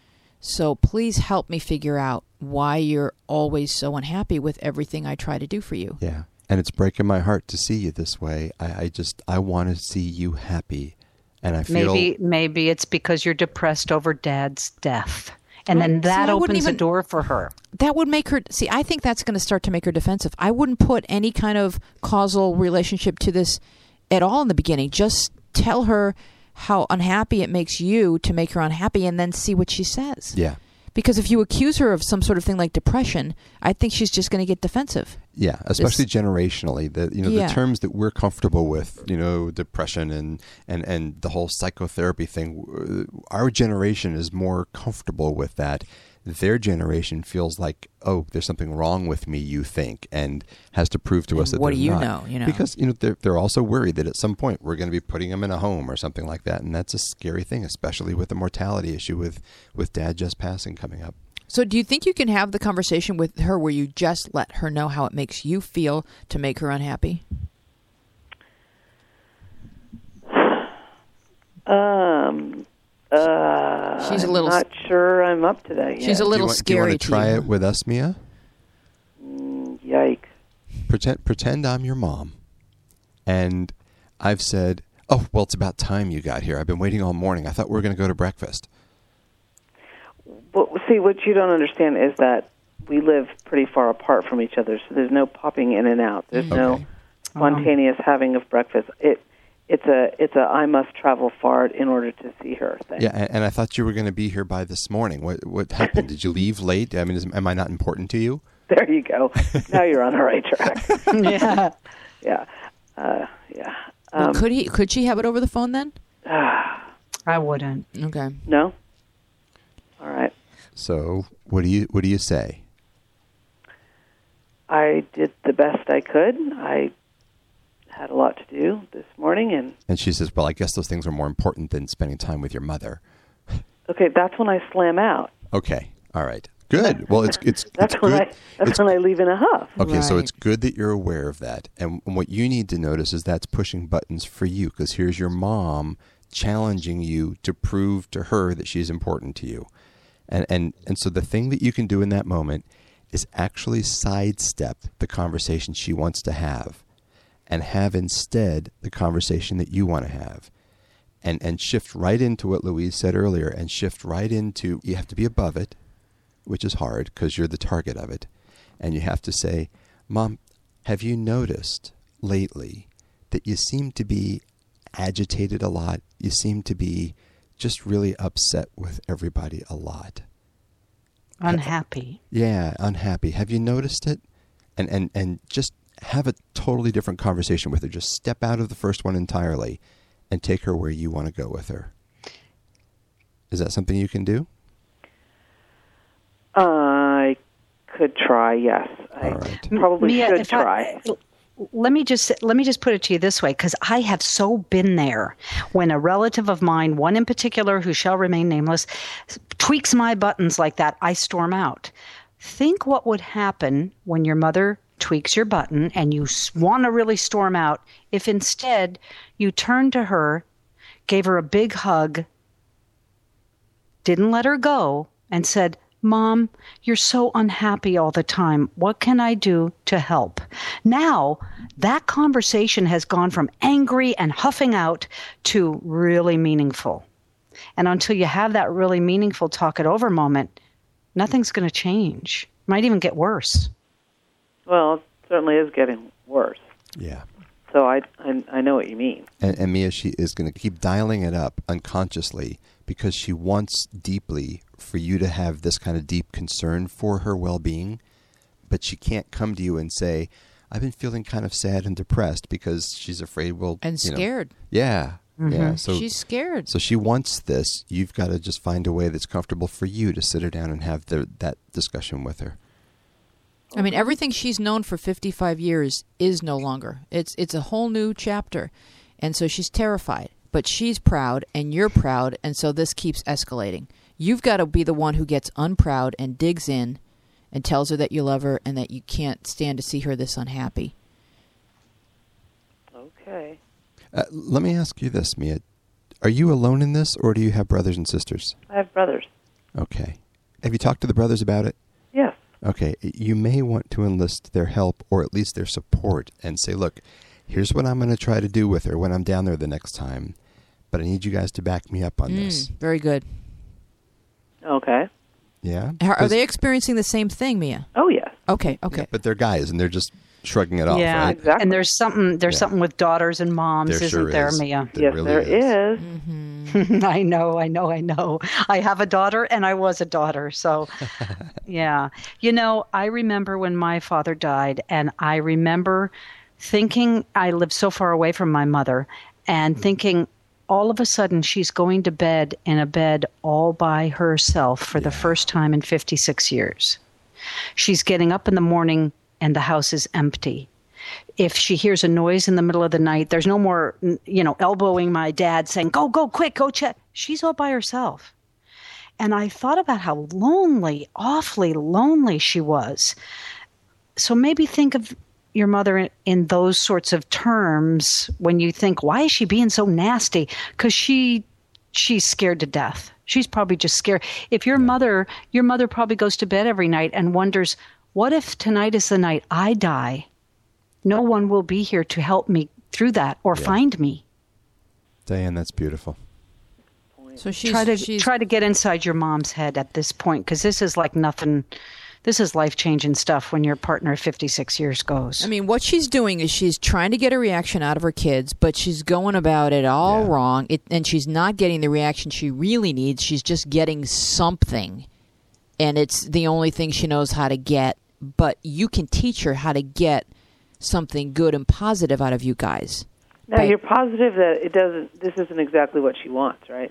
So please help me figure out why you're always so unhappy with everything I try to do for you. Yeah. And it's breaking my heart to see you this way. I want to see you happy. And I feel Maybe it's because you're depressed over Dad's death. And then that opens the door for her. That would make her... See, I think that's going to start to make her defensive. I wouldn't put any kind of causal relationship to this at all in the beginning. Just tell her how unhappy it makes you to make her unhappy, and then see what she says. Yeah. Because if you accuse her of some sort of thing like depression, I think she's just going to get defensive. Yeah, especially generationally. The terms that we're comfortable with, depression and the whole psychotherapy thing, our generation is more comfortable with that. Their generation feels like, oh, there's something wrong with me, you think, and has to prove to us that what there's do you not. know? Because they're also worried that at some point we're going to be putting them in a home or something like that, and that's a scary thing, especially with the mortality issue with Dad just passing coming up. So do you think you can have the conversation with her where you just let her know how it makes you feel to make her unhappy? She's a little... I'm not sure I'm up to that yet. She's a little scary to you. Do you want to try it with us, Mia? Yikes. Pretend I'm your mom. And I've said, oh, well, it's about time you got here. I've been waiting all morning. I thought we were going to go to breakfast. Well, see, what you don't understand is that we live pretty far apart from each other, so there's no popping in and out. There's no spontaneous having of breakfast. It's a I must travel far in order to see her thing. Yeah, and I thought you were going to be here by this morning. What happened? Did you leave late? I mean, am I not important to you? There you go. Now you're on the right track. Yeah. Yeah. Well, could she have it over the phone then? I wouldn't. Okay. No? All right. So what do you say? I did the best I could. I had a lot to do this morning, and she says, well, I guess those things are more important than spending time with your mother. Okay, that's when I slam out. Okay, all right, good. Well, it's that's it's when good. when I leave in a huff. Okay, so Right. it's good that you're aware of that, and what you need to notice is that's pushing buttons for you, because here's your mom challenging you to prove to her that she's important to you, and so the thing that you can do in that moment is actually sidestep the conversation she wants to have, and have instead the conversation that you want to have. And shift right into what Louise said earlier, and shift right into, you have to be above it, which is hard because you're the target of it. And you have to say, Mom, have you noticed lately that you seem to be agitated a lot? You seem to be just really upset with everybody a lot. Unhappy. Yeah, unhappy. Have you noticed it? And just have a totally different conversation with her. Just step out of the first one entirely and take her where you want to go with her. Is that something you can do? I could try, yes. I probably Mia, should if try. Let me just put it to you this way, because I have so been there when a relative of mine, one in particular who shall remain nameless, tweaks my buttons like that, I storm out. Think what would happen when your mother tweaks your button and you want to really storm out if instead you turned to her, gave her a big hug, didn't let her go, and said, Mom, you're so unhappy all the time. What can I do to help? Now, that conversation has gone from angry and huffing out to really meaningful. And until you have that really meaningful talk it over moment, nothing's going to change. Might even get worse. Well, it certainly is getting worse. Yeah. So I know what you mean. And Mia, she is going to keep dialing it up unconsciously because she wants deeply for you to have this kind of deep concern for her well-being, but she can't come to you and say, I've been feeling kind of sad and depressed, because she's afraid and scared. Yeah. Yeah. So she's scared. So she wants this. You've got to just find a way that's comfortable for you to sit her down and have that discussion with her. I mean, everything she's known for 55 years is no longer. It's a whole new chapter. And so she's terrified. But she's proud, and you're proud, and so this keeps escalating. You've got to be the one who gets unproud and digs in and tells her that you love her and that you can't stand to see her this unhappy. Okay. Let me ask you this, Mia. Are you alone in this, or do you have brothers and sisters? I have brothers. Okay. Have you talked to the brothers about it? Yes. Okay. You may want to enlist their help, or at least their support, and say, look, here's what I'm going to try to do with her when I'm down there the next time, but I need you guys to back me up on this. Very good. Okay. Yeah? Are they experiencing the same thing, Mia? Oh, yes. Okay. Yeah, but they're guys, and they're just shrugging it off, Yeah, right? Exactly. and there's something with daughters and moms, There isn't sure there, is. Mia? Yes, really there is. Mm-hmm. I know. I have a daughter, and I was a daughter, so yeah. You know, I remember when my father died, and I remember thinking, I lived so far away from my mother, and thinking, all of a sudden she's going to bed in a bed all by herself for the first time in 56 years. She's getting up in the morning and the house is empty. If she hears a noise in the middle of the night, there's no more, elbowing my dad saying, go, quick, go check. She's all by herself. And I thought about how lonely, awfully lonely she was. So maybe think of your mother in those sorts of terms when you think, why is she being so nasty? Because she's scared to death. She's probably just scared. If your mother probably goes to bed every night and wonders, what if tonight is the night I die? No one will be here to help me through that or find me. Diane, that's beautiful. So Try to get inside your mom's head at this point, because this is like nothing. This is life-changing stuff when your partner of 56 years goes. I mean, what she's doing is she's trying to get a reaction out of her kids, but she's going about it all wrong, and she's not getting the reaction she really needs. She's just getting something, and it's the only thing she knows how to get. But you can teach her how to get something good and positive out of you guys. Now, you're positive that this isn't exactly what she wants, right?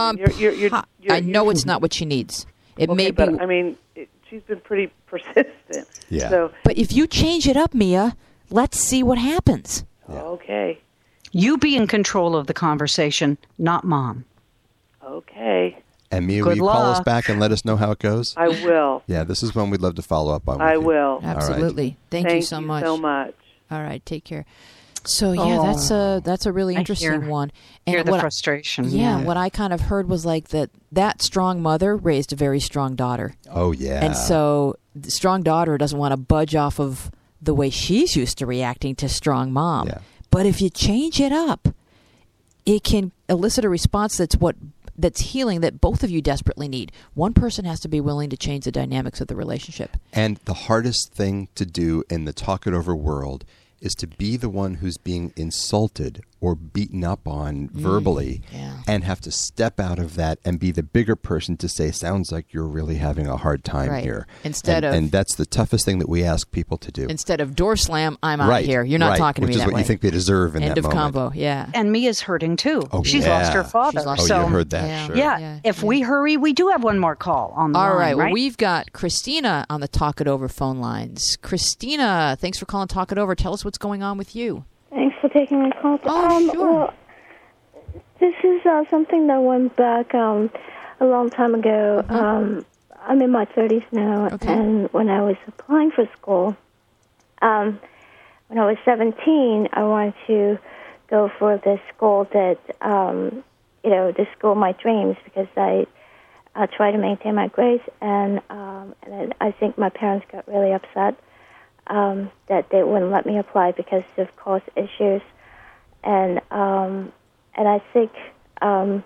I know it's not what she needs. It may be. But, I mean, she's been pretty persistent. Yeah. So, but if you change it up, Mia, let's see what happens. okay. You be in control of the conversation, not Mom. Okay. And Mia, Good will you call us luck. back and let us know how it goes? I will. Yeah, this is one we'd love to follow up on with I you. will. Absolutely. Thank you so much. so much. All right, take care. So that's a really interesting one. And Hear the what frustration. what I kind of heard was like that strong mother raised a very strong daughter. Oh, yeah. And so the strong daughter doesn't want to budge off of the way she's used to reacting to strong mom. Yeah. But if you change it up, it can elicit a response that's healing that both of you desperately need. One person has to be willing to change the dynamics of the relationship. And the hardest thing to do in the talk it over world is to be the one who's being insulted or beaten up on verbally and have to step out of that and be the bigger person to say, sounds like you're really having a hard time here. And that's the toughest thing that we ask people to do. Instead of door slam, I'm out here. You're not talking to me that way. Which is what you think they deserve in End that of moment. combo, yeah. And Mia's hurting too. Oh, She's lost her father. You heard that. Yeah. Sure. Yeah. If we hurry, we do have one more call on the line. All right. Well, right? we've got Christina on the Talk It Over phone lines. Christina, thanks for calling Talk It Over. Tell us what's going on with you. Thanks for taking my call. Oh, sure. Well, this is something that went back a long time ago. I'm in my 30s now, and when I was applying for school, when I was 17, I wanted to go for the school that, the school of my dreams, because I tried to maintain my grades, and I think my parents got really upset that they wouldn't let me apply because of cost issues, and I think I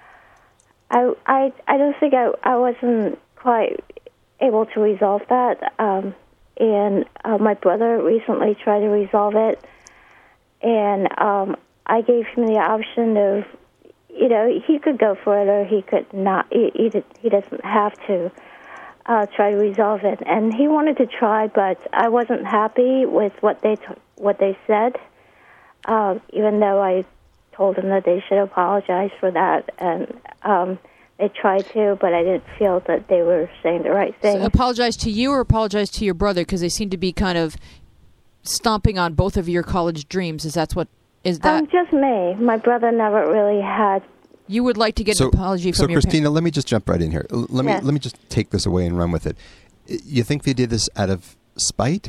don't think I wasn't quite able to resolve that, and my brother recently tried to resolve it, and I gave him the option of, he could go for it or he could not. He doesn't have to try to resolve it, and he wanted to try, but I wasn't happy with what they said, even though I told them that they should apologize for that, and they tried to, but I didn't feel that they were saying the right thing. So apologize to you or apologize to your brother, because they seem to be kind of stomping on both of your college dreams. Is that? Just me. My brother never really had. You would like to get an apology from your Christina, let me just jump right in here. Let me just take this away and run with it. You think they did this out of spite?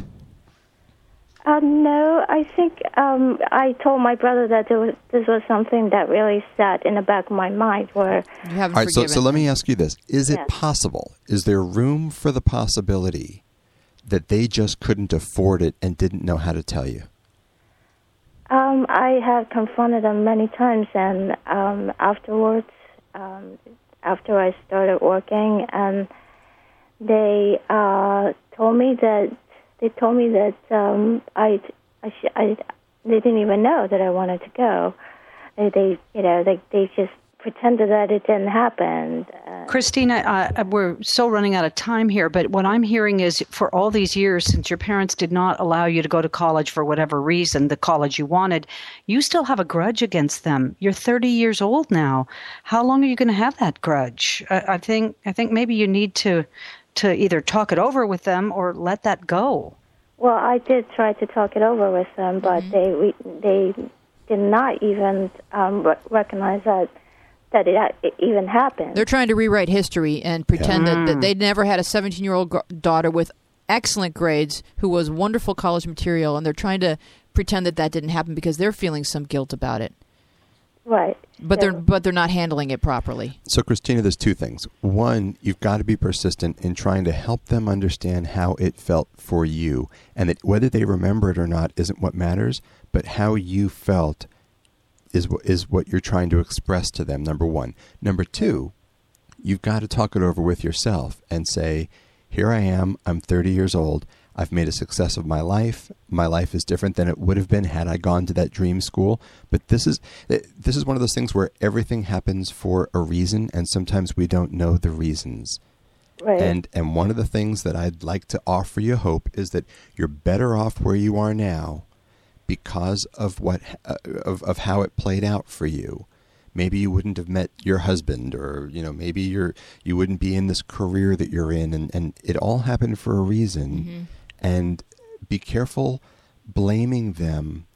No, I think I told my brother that this was something that really sat in the back of my mind. Where you haven't All right, forgiven. so let me ask you this: is it possible? Is there room for the possibility that they just couldn't afford it and didn't know how to tell you? I have confronted them many times, and afterwards, after I started working, and they told me that they didn't even know that I wanted to go. They just pretended that it didn't happen. Christina, we're so running out of time here, but what I'm hearing is for all these years, since your parents did not allow you to go to college for whatever reason, the college you wanted, you still have a grudge against them. You're 30 years old now. How long are you going to have that grudge? I think maybe you need to either talk it over with them or let that go. Well, I did try to talk it over with them, but they did not even recognize that it even happened. They're trying to rewrite history and pretend that they never had a 17-year-old daughter with excellent grades who was wonderful college material, and they're trying to pretend that didn't happen because they're feeling some guilt about it. Right. But they're not handling it properly. So, Christina, there's two things. One, you've got to be persistent in trying to help them understand how it felt for you, and that whether they remember it or not isn't what matters, but how you felt is what you're trying to express to them, number one. Number two, you've got to talk it over with yourself and say, here I am, I'm 30 years old, I've made a success of my life. My life is different than it would have been had I gone to that dream school. But this is one of those things where everything happens for a reason, and sometimes we don't know the reasons. Right. And one of the things that I'd like to offer you hope is that you're better off where you are now because of of how it played out for you. Maybe you wouldn't have met your husband, or maybe you wouldn't be in this career that you're in, and it all happened for a reason. Mm-hmm. And be careful blaming them.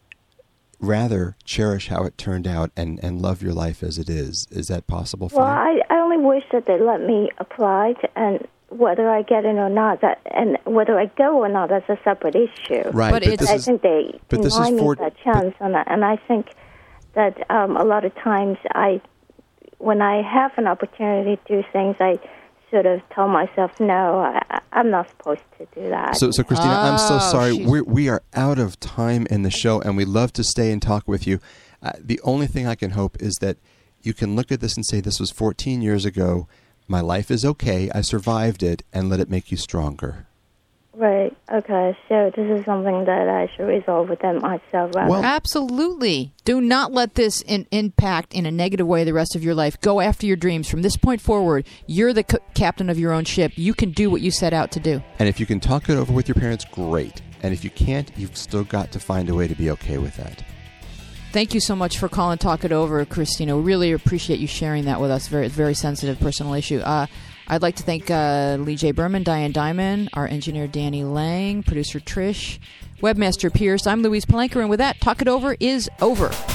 Rather, cherish how it turned out and love your life as it is. Is that possible for you? Well, I only wish that they let me apply, and whether I get in or not, and whether I go or not, that's a separate issue. Right, but I think they deny me that chance, and I think that a lot of times when I have an opportunity to do things, I sort of tell myself, no, I'm not supposed to do that. So Christina, I'm so sorry. she's- We are out of time in the show, and we'd love to stay and talk with you. The only thing I can hope is that you can look at this and say, this was 14 years ago. My life is okay. I survived it, and let it make you stronger. Right. Okay. So this is something that I should resolve with them myself, rather. Well- Absolutely. Do not let this impact in a negative way the rest of your life. Go after your dreams. From this point forward, you're the captain of your own ship. You can do what you set out to do. And if you can talk it over with your parents, great. And if you can't, you've still got to find a way to be okay with that. Thank you so much for calling Talk It Over, Christina. We really appreciate you sharing that with us. Very, very sensitive personal issue. I'd like to thank Lee J. Berman, Diane Diamond, our engineer Danny Lang, producer Trish, webmaster Pierce. I'm Louise Palanker, and with that, Talk It Over is over.